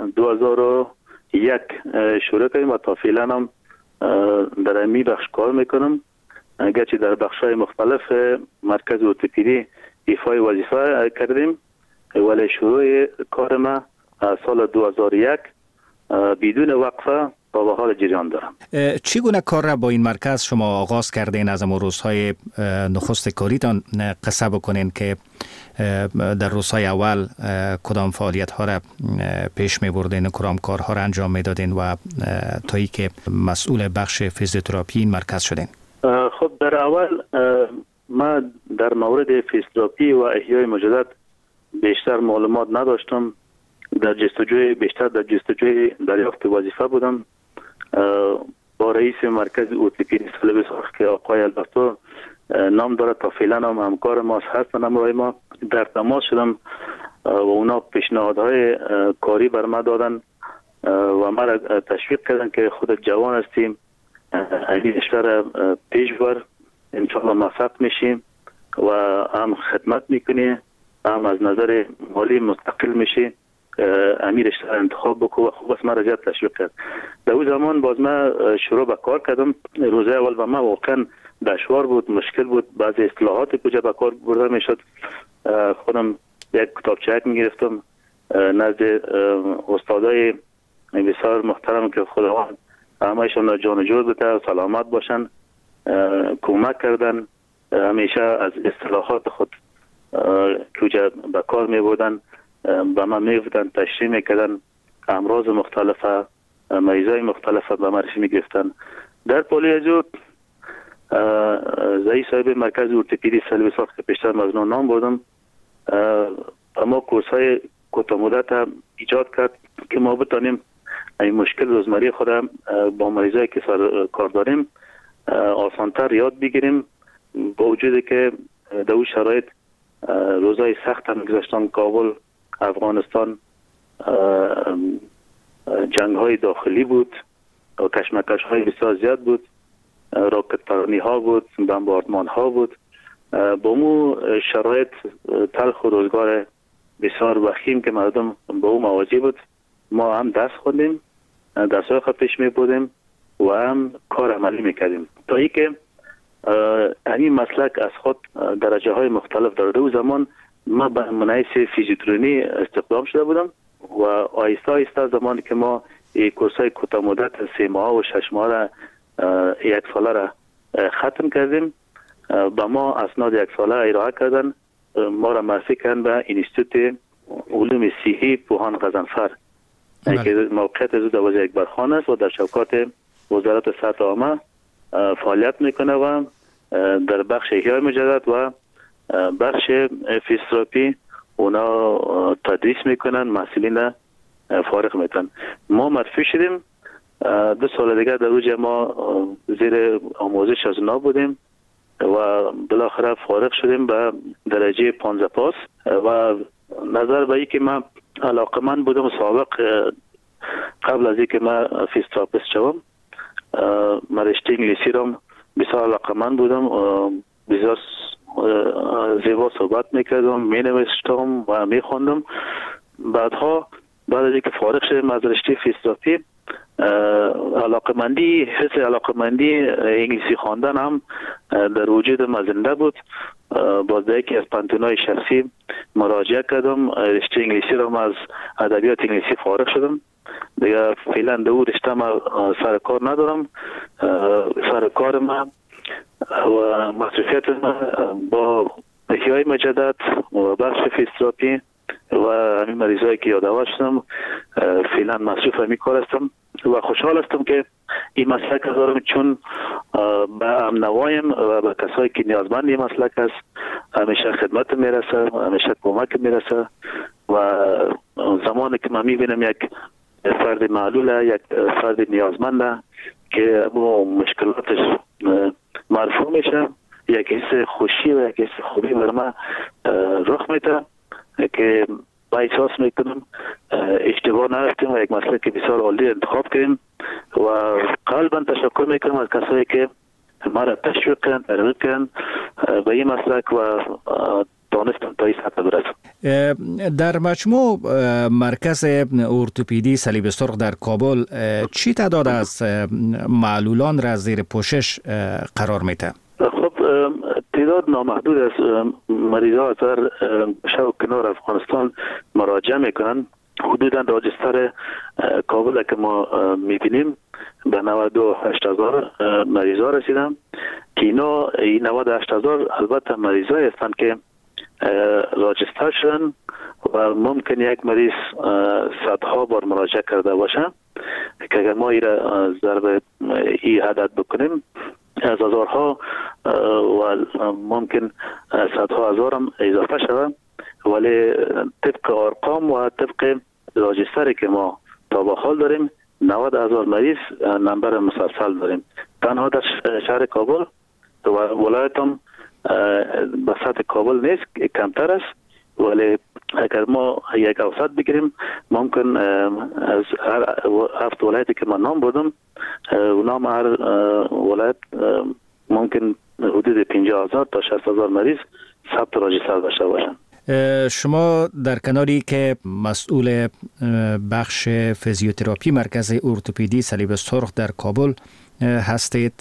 2001 شروع کردیم و تا فعلا هم در امی بخش کار میکنم. گرچه در بخش‌های مختلف مرکز ارتوپدی ایفای وظیفه کردیم، ولی شروع کار ما از سال 2001 بدون وقفه تا به حال جریان دارم. چگونه کار را با این مرکز شما آغاز کردین؟ از امو روزهای نخست کاریتان قصه بکنین که در روزهای اول کدام فعالیت ها را پیش می بردین، کدام کارها را انجام می دادین و تایی که مسئول بخش فیزیوتراپی این مرکز شدین؟ خب در اول ما در مورد فیزیوتراپی و احیای مجدد بیشتر معلومات نداشتم. در جستجوی دریافت وظیفه بودم. با رئیس مرکز ارتوپدی صلیب سرخ که آقای البرتو نام داره، تا فعلا هم همکار ما هستن، همراه ما در تماس شدم و اونا پیشنهادهای کاری بر ما دادن و ما را تشویق کردن که خود جوان هستیم، این اشتر پیش بر انشاءالله موفق میشیم و هم خدمت میکنی، هم از نظر مالی مستقل میشی، امیرش انتخاب بکو و خوب است. ما رجعت تشویق کرد. در اون زمان باز ما شروع به کار کردم. روزه اول و ما واقعا دشوار بود، مشکل بود. بعضی اصطلاحات کجا به کار برده میشد. خودم یک کتابچه میگرفتم نزد استادای بسیار محترم که خداوند همهشون جان جور بده، سلامت باشن، کمک کردن. همیشه از اصطلاحات خود کجا به کار می بودن به من میگفتن، تشریح میکردن، امراض مختلفه، مریضای مختلفه به معرفی میگفتن. در پالی از او رئیس صاحب مرکز ارتوپدی صلیب سرخ که پیشتر مزنون نام بردم، اما کورس های کوتاه مدت ایجاد کرد که ما بتانیم این مشکل روزمره خود با مریضایی که کار داریم آسانتر یاد بگیریم. با وجودی که در اون شرایط روزای سخت هم گذشتن، کابل، افغانستان، جنگ های داخلی بود و کشمکش های بسیار زیاد بود، راکت پرانی ها بود، بمباردمان ها بود. با مو شرایط تلخ و روزگار بسیار وخیم که مردم با او مواجه بود، ما هم درس خوندیم، درس های خود پیش می بودیم و هم کار عملی می کردیم تا ای که این مسلک از خود درجه های مختلف دارد. او زمان ما به منحیث فیزیوترونی استخدام شده بودم و آیسته آیسته زمانی که ما کورس های کوتاه مدت 3 ماه و 6 ماه را 1 ساله را ختم کردیم. با ما اسناد 1 ساله ارائه کردن، ما را معرفی کردن به انستیتوت علوم صحی پوهان غضنفر که موقعیت از او در اکبرخان است و در شوکات وزارت صحت عامه فعالیت میکنه و در بخش احیای مجدد و بخش فیزیوتراپی اونا تدریس میکنن، محصلین فارغ میتن. ما مدفوع شدیم 2 سال دیگه در اوج ما زیر آموزش از اونا بودیم و بالاخره فارغ شدیم به درجه 15 پاس و نظر به اینکه من علاقمند بودم سابق قبل از اینکه من فیزیوتراپیست شوم من رشته انگلیسی رو بسیار علاقمند بودم، بسیار زیبا صحبت میکردم، مینوشتم و میخوندم. بعد از اینکه فارغ شدم از رشته فیزیوتراپی حس علاقمندی انگلیسی خواندن هم در وجودم زنده بود. باز یکی از پانتونای شخصی مراجعه کردم، رشته انگلیسی رو از ادبیات انگلیسی فارغ شدم. دیگه فعلا در اون رشته ما سر کار ندارم. سر کار ما و مصروفیت ما با احیای مجدد و بخش فیزیوتراپی و همین مریضایی که یادآور شدم فعلا مصروف همین کار هستم و خوشحال هستم که این مسلک دارم، چون به امنوایم و به کسایی که نیازمند این مسلک است همیشه خدمت میرسه، همیشه کمک میرسه و زمانی که من میبینم یک فرد معلوله، یک فرد نیازمنده که مشکلاتش مرفوع میشه، یک حس خوشی و یک حس خوبی بر من رخ میده که با احساس میکنم اشتباه نرفتیم و یک مسلک بسیار عالی انتخاب کردیم و قلبا تشکر میکنم از کسایی که ما را تشویق کردن، ترغیب کردن به این مسلک و دانستم تا این سطح برسم. در مجموع مرکز ارتوپدی صلیب سرخ در کابل چی تعداد از معلولان را زیر پوشش قرار میده؟ خب تعداد نامحدود از مریضا از هر شب و کنار افغانستان مراجعه میکنن. حدودا راجستر کابل که ما میبینیم به 98,000 مریضا رسیدن که اینا 98,000 البته مریضایی هستند که راجستر شدن و ممکن یک مریض صدها بار مراجعه کرده باشه که اگر ما ایره ضرب ای عدد بکنیم از هزارها و ممکن صدها هزار هم اضافه شود، ولی طبق ارقام و طبق راجستری که ما تا به حال داریم 90,000 مریض نمبر مسلسل داریم. تنها در شهر کابل و ولایت هم به سطح کابل نیست، کمتر است، ولی اگر ما یک اوسط بگیریم ممکن از هر 7 ولایتی که من نام بردم اونام هر ولایت ممکن حدود 50,000 تا 60,000 مریض ثبت راجستر داشته باشند. شما در کناری که مسئول بخش فیزیوتراپی مرکز ارتوپدی صلیب سرخ در کابل هستید،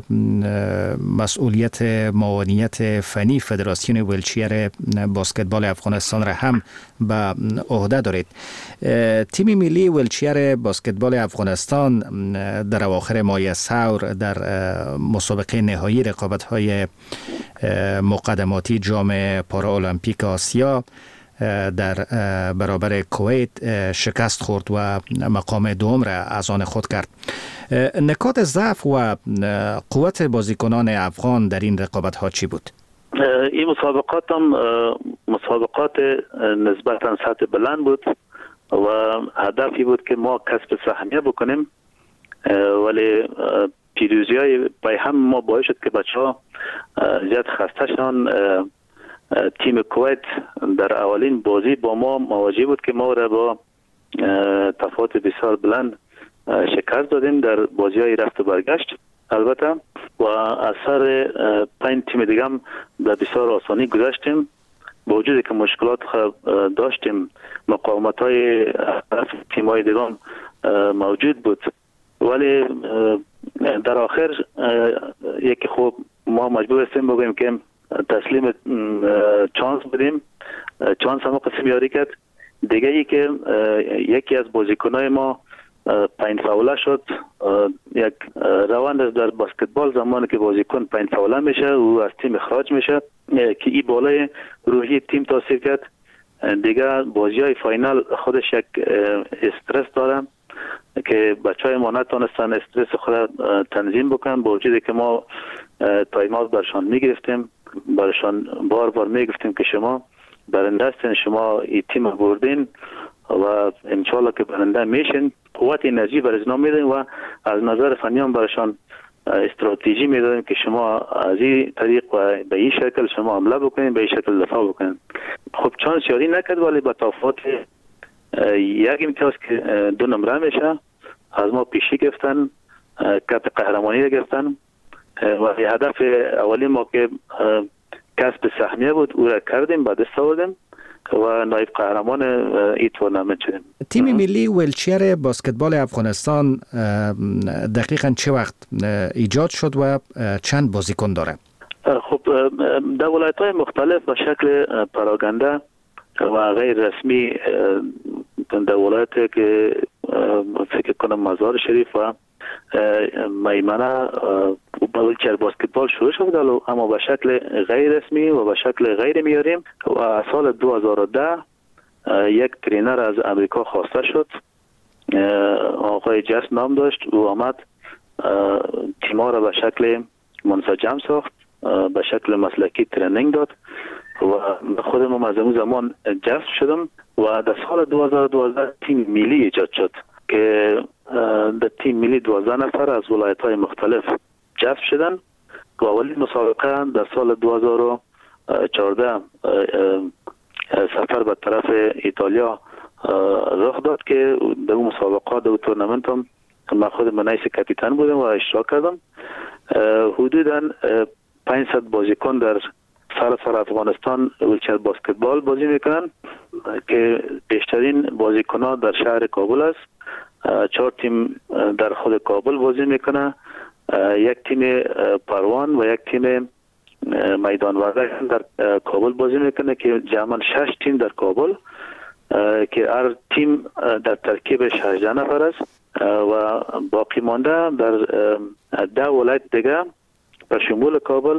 مسئولیت معاونیت فنی فدراسیون ویلچیر باسکتبال افغانستان را هم به عهده دارید. تیم ملی ویلچیر باسکتبال افغانستان در اواخر ماه ثور در مسابقه نهایی رقابت‌های مقدماتی جام پارالمپیک آسیا در برابر کویت شکست خورد و مقام دوم را از آن خود کرد. نکات ضعف و قوت بازیکنان افغان در این رقابت ها چی بود؟ این مسابقات هم مسابقات نسبتا سطح بلند بود و هدفی بود که ما کسب سهمیه بکنیم، ولی پیروزی های پای هم ما باعث شد که بچه ها زیاد خسته شدن. تیم کویت در اولین بازی با ما مواجه بود که ما را با تفاوت بسیار بلند شکست دادیم در بازی های رفت و برگشت البته، و از سر 5 تیم دیگه هم به بسیار آسانی گذشتیم. با وجودی که مشکلات داشتیم، مقاومت های تیم های دیگه هم موجود بود، ولی در آخر یکی خوب ما مجبور هستیم بگوییم که تسلیم چانس بدیم. چانس هم قسم یاری کرد. دیگه ای که یکی از بازیکنای ما پنج فاوله شد. یک روند در بسکتبال زمانی که بازیکن پنج فاوله میشه و از تیم اخراج میشه که این بالای روحی تیم تاثیر کرد. دیگه بازی های فاینال خودش یک استرس داره که بچه های ما نتونستن استرس خود تنظیم بکنن، با وجودی که ما تایم آوت برشان میگرفتیم برشان بار بار میگفتیم که شما برنده هستین، شما این تیم بردین و انشالله که برنده میشین. قوت انرژی برای اینا میدین و از نظر فنی هم برشان استراتژی میدادیم که شما از این طریق و به این شکل شما حمله بکنین، به این شکل دفاع بکنین. خب چانس یاری نکرد، ولی با تفاوت یک امتیاز که 2 نمره میشه از ما پیشی گرفتن، کپ قهرمانی گرفتن و هدف اولی ما که کسب سهمیه بود او را کردیم، با دست آوردیم و نایب قهرمان این تورنمنت شدیم. تیم ملی ویلچیر بسکتبال افغانستان دقیقاً چه وقت ایجاد شد و چند بازیکن داره؟ خب در ولایت‌های مختلف به شکل پراگنده و غیر رسمی در ولایت که فکر کنم مزار شریف و میمنه ویلچیر بسکتبال شروع شد، اما به شکل غیر رسمی و به شکل غیر معیاری. و سال 2010 یک ترینر از امریکا خواسته شد، آقای جس نام داشت، او آمد تیما را به شکل منسجم ساخت، به شکل مسلکی ترینینگ داد و خودم از اون زمان جذب شدم و در سال 2012 تیم ملی ایجاد شد که در تیم ملی 12 نفر از ولایت‌های مختلف جذب شدن و اولین مسابقه در سال 2014 سفر به طرف ایتالیا رخ داد که در اون مسابقات در تورنمنت هم من خود منیس کاپیتان بودم و اشتراک کردم. حدوداً 500 بازیکن در سراسر افغانستان ویلچیر بسکتبال بازی میکنن که بیشترین بازیکن‌ها در شهر کابل است. 4 تیم در خود کابل بازی میکنه، یک تیم پروان و یک تیم میدان وردک در کابل بازی میکنه که جمعاً 6 تیم در کابل که هر تیم در ترکیب 16 نفر است و باقی مانده در 10 ولایت دیگه به شمول کابل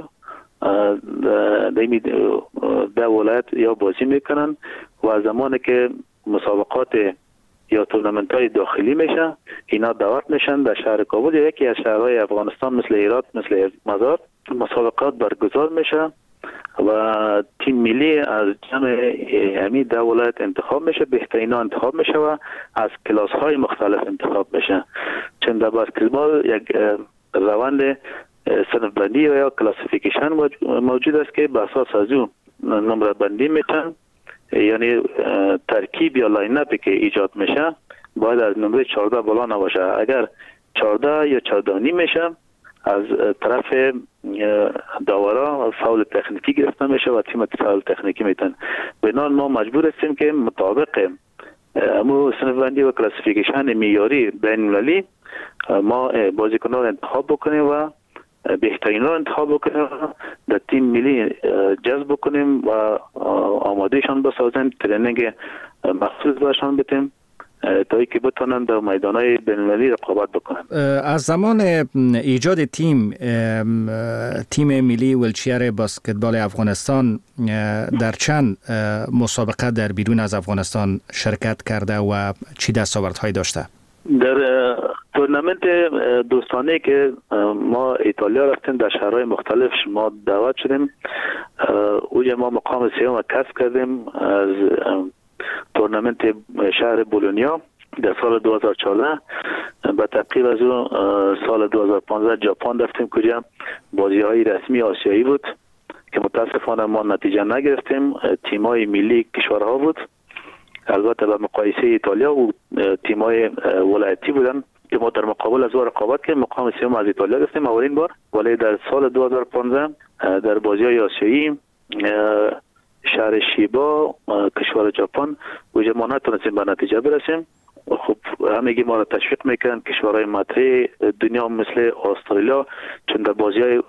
در ولایت یا بازی میکنن و زمانی که مسابقات یا تورنمنت های داخلی میشه اینا دعوت میشن در شهر کابل یا یکی از شهرهای افغانستان مثل هرات، مثل مزار، مسابقات برگزار میشه و تیم ملی از جمع همین 10 ولایت انتخاب میشه، بهترین ها انتخاب میشه و از کلاس های مختلف انتخاب میشه. چون در بسکتبال یک روند صنف بندی و یا کلاسیفیکیشن موجود است که به اساس از اون نمره بندی میتن، یعنی ترکیب یا لاین اپی که ایجاد میشه باید از نمره 14 بالا نباشه. اگر 14 یا 14 نیم میشه از طرف داورا فاول تکنیکی گرفته میشه و تیم فاول تکنیکی میتن. بنابراین ما مجبور هستیم که مطابق امو صنف بندی و کلاسیفیکیشن معیاری بین المللی ما بازیکنان رو انتخاب بکنیم و بهترین رو انتخاب بکنیم و در تیم ملی جذب بکنیم و آمادهشان بسازیم، ترینینگ مخصوص برشان بدیم تا اینکه بتونن در میدانهای بین‌المللی رقابت بکنن. از زمان ایجاد تیم ملی ویلچیر بسکتبال افغانستان در چند مسابقه در بیرون از افغانستان شرکت کرده و چی دستاوردهایی داشته؟ در تورنمنت دوستانه که ما ایتالیا رفتیم در شهرهای مختلف ما دعوت شدیم، اوج ما مقام سوم کسب کردیم از تورنمنت شهر بولونیا در سال 2014. به تعقیب از اون سال 2015 ژاپن رفتیم کجا بازی های رسمی آسیایی بود که متاسفانه ما نتیجه نگرفتیم. تیمای ملی کشورها بود، البته به مقایسه ایتالیا و تیمای ولایتی بودن که ما در مقابل از رقابت که مقام سوم از ایتالیا گرفتیم اولین بار. ولی در سال 2015 در بازی های آسیایی شهر شیبا کشور ژاپن وجه ما نتونستیم به نتیجه برسیم. خب همگی ما را تشویق میکنن کشورهای مطرح دنیا مثل استرالیا، چون در بازی های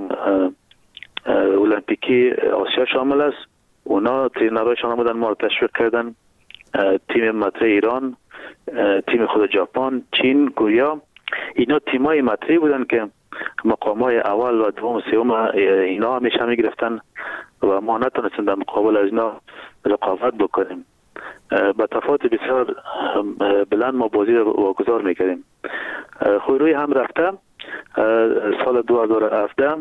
المپیکی آسیا شامل است، اونا ترینرهایشان آمدن ما را تشویق کردن. تیم مطرح ایران، تیم خود ژاپن، چین، کره، اینا تیمای مطرحی بودن که مقامای اول و دوم سوم اینا همیشه میگرفتن و ما نتونستیم در مقابل از اینا رقابت بکنیم. با تفاوت بسیار بلند ما بازی رو واگذار میکردیم. خود روی هم رفته سال 2017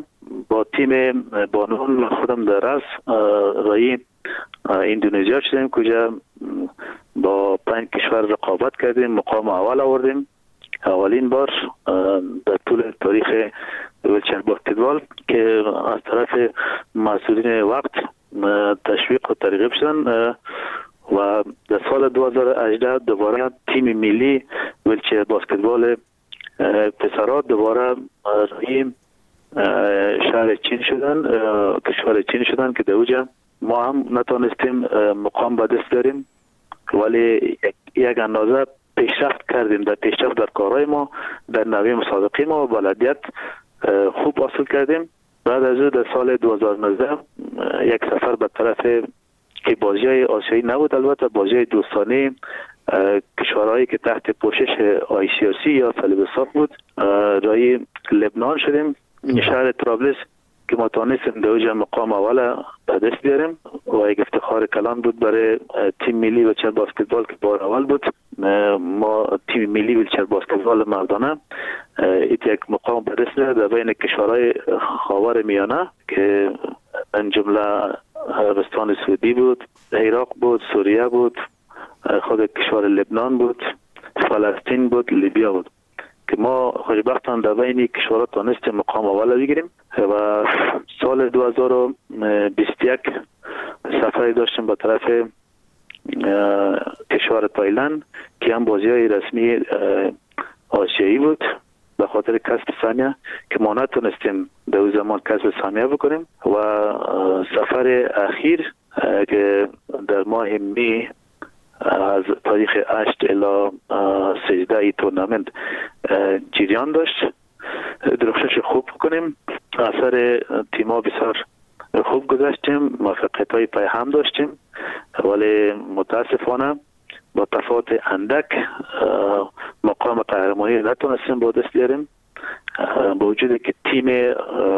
با تیم بانوان خودم در رأس رای اندونزیا شدیم کجا با 5 کشور رقابت کردیم، مقام اول آوردیم. اولین بار در طول تاریخ ویلچر باسکتبال که از طرف مسئولین وقت تشویق و ترغیب شدن و در سال 2018 دوباره تیم ملی ویلچر باسکتبال پسرات دوباره رای شهر چین شدن، کشور چین شدن که در اوجا ما هم نتونستیم مقام به دست داریم، ولی یک اندازه پیشرفت کردیم در کارهای ما، در نوع مسابقه ما بلدیت خوب حاصل کردیم. بعد از او در سال 2019 یک سفر به طرف که بازی‌های آسیایی نبود، البته بازی‌های دوستانه کشورهایی که تحت پوشش ICRC یا فلبستان بود، رای لبنان شدیم، شهر طرابلس که ما تانستیم در اوجا مقام اول به دست بیاریم و یک افتخار کلان بود برای تیم ملی ویلچر باسکتبال که بار اول بود. ما تیم ملی ویلچر باسکتبال مردانه یک مقام به دست بیاریم در بین کشورهای خاور میانه که من جمله عربستان سعودی بود، عراق بود، سوریه بود، خود کشور لبنان بود، فلسطین بود، لیبیا بود که ما خوشبختانه در بین کشورها تانستیم مقام اول بگیریم. و سال 2021 سفری داشتیم به طرف کشور تایلند که هم بازی‌های رسمی آسیایی بود به خاطر کسب سهمیه که ما نتونستیم در اون زمان کسب سهمیه بکنیم. و سفر اخیر که در ماه می از تاریخ 8 الی 13 ای تورنمنت جریان داشت، درخشش خوب کنیم. اثر تیما بسیار خوب گذاشتیم، موفقیت های پای هم داشتیم، ولی متاسفانه با تفاوت اندک مقام قهرمانی نتونستیم با دست بیاریم، با وجودی که تیم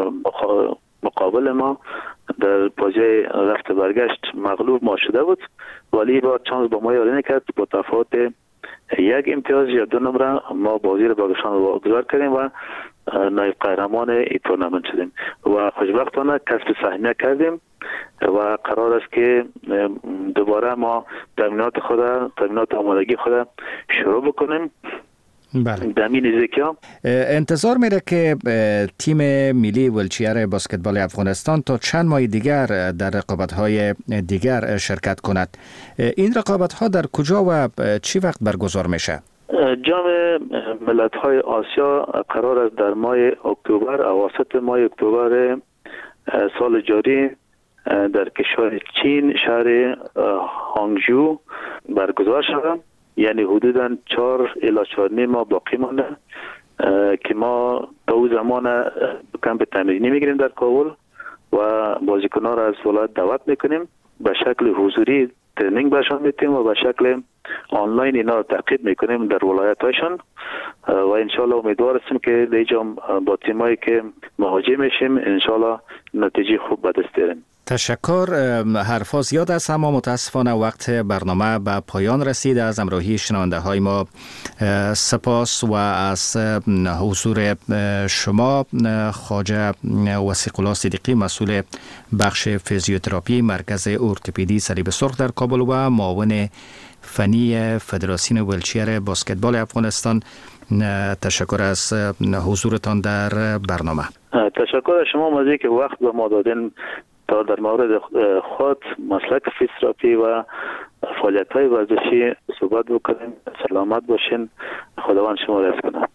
مقابل ما در بازی رفت برگشت مغلوب ما شده بود، ولی با چانس با ما یاری نکرد. با تفاوت 1 امتیاز یا 2 نمره ما بازی رو برگشتن واگذار کردیم و نایب قهرمان این تورنمنت شدیم و خوشبختانه کسب سهمیه کردیم و قرار است که دوباره ما تمرینات آمادگی خود شروع بکنیم. بله. دمین زکیا انتظار میره که تیم ملی ویلچر باسکتبال افغانستان تا چند ماه دیگر در رقابت‌های دیگر شرکت کند. این رقابت‌ها در کجا و چی وقت برگزار میشه؟ جام ملت‌های آسیا قرار است در ماه اکتبر، اواسط ماه اکتبر سال جاری در کشور چین شهر هانگجو برگزار شود. یعنی حدوداً 4 الی 4.5 ماه باقی مانده که ما تا اون زمان کمپ تمرینی میگیریم در کابل و بازیکنان را از ولایت دعوت میکنیم، به شکل حضوری ترنینگ برشان میتیم و به شکل آنلاین اینا تعقیب میکنیم در ولایت هایشان و انشالله امیدوار هستیم که دیجا با تیمایی که مواجه میشیم انشالله نتیجه خوب به دست بیاریم. تشکر. حرفا زیاد است اما متاسفانه وقت برنامه به پایان رسید. از همراهی شنونده های ما سپاس و از حضور شما. خواجه وثیق الله صدیقی مسئول بخش فیزیوتراپی مرکز ارتوپدی صلیب سرخ در کابل و معاون فنی فدراسیون ویلچر باسکتبال افغانستان، تشکر از حضورتان در برنامه. تشکر از شما مزید که وقت به ما دادین تا در مورد خود مسلک فیزیوتراپی و فعالیت‌های ورزشی صحبت بکنیم. سلامت باشین، خداوند شما را حفظ کنه.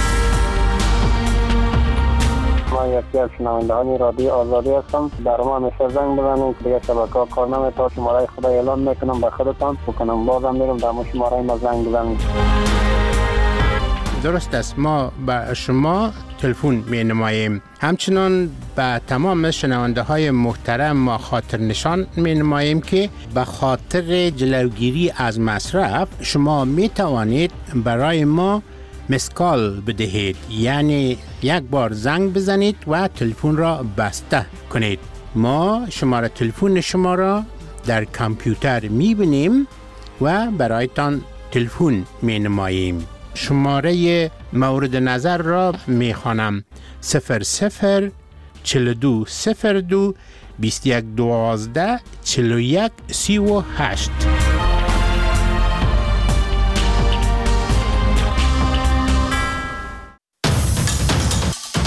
ما یکی از شنوندگان رادیو آزادی هستم. در ما همیشه زنگ بزنید که دیگه شبکه‌ها کار نمی‌کنه. شماره خدا اعلام میکنم به خودتان بکنم، بازم میرم در شماره ما زنگ بزنید. درست است، ما به شما تلفن می نماییم. همچنان به تمام شنونده های محترم ما خاطر نشان می نماییم که به خاطر جلوگیری از مصرف شما می توانید برای ما مسکال بدهید، یعنی یک بار زنگ بزنید و تلفن را بسته کنید. ما شماره تلفن شما را در کامپیوتر می بینیم و برایتان تلفن می نماییم. شماره مورد نظر را می خوانم: 00 4202 21 12 41 38.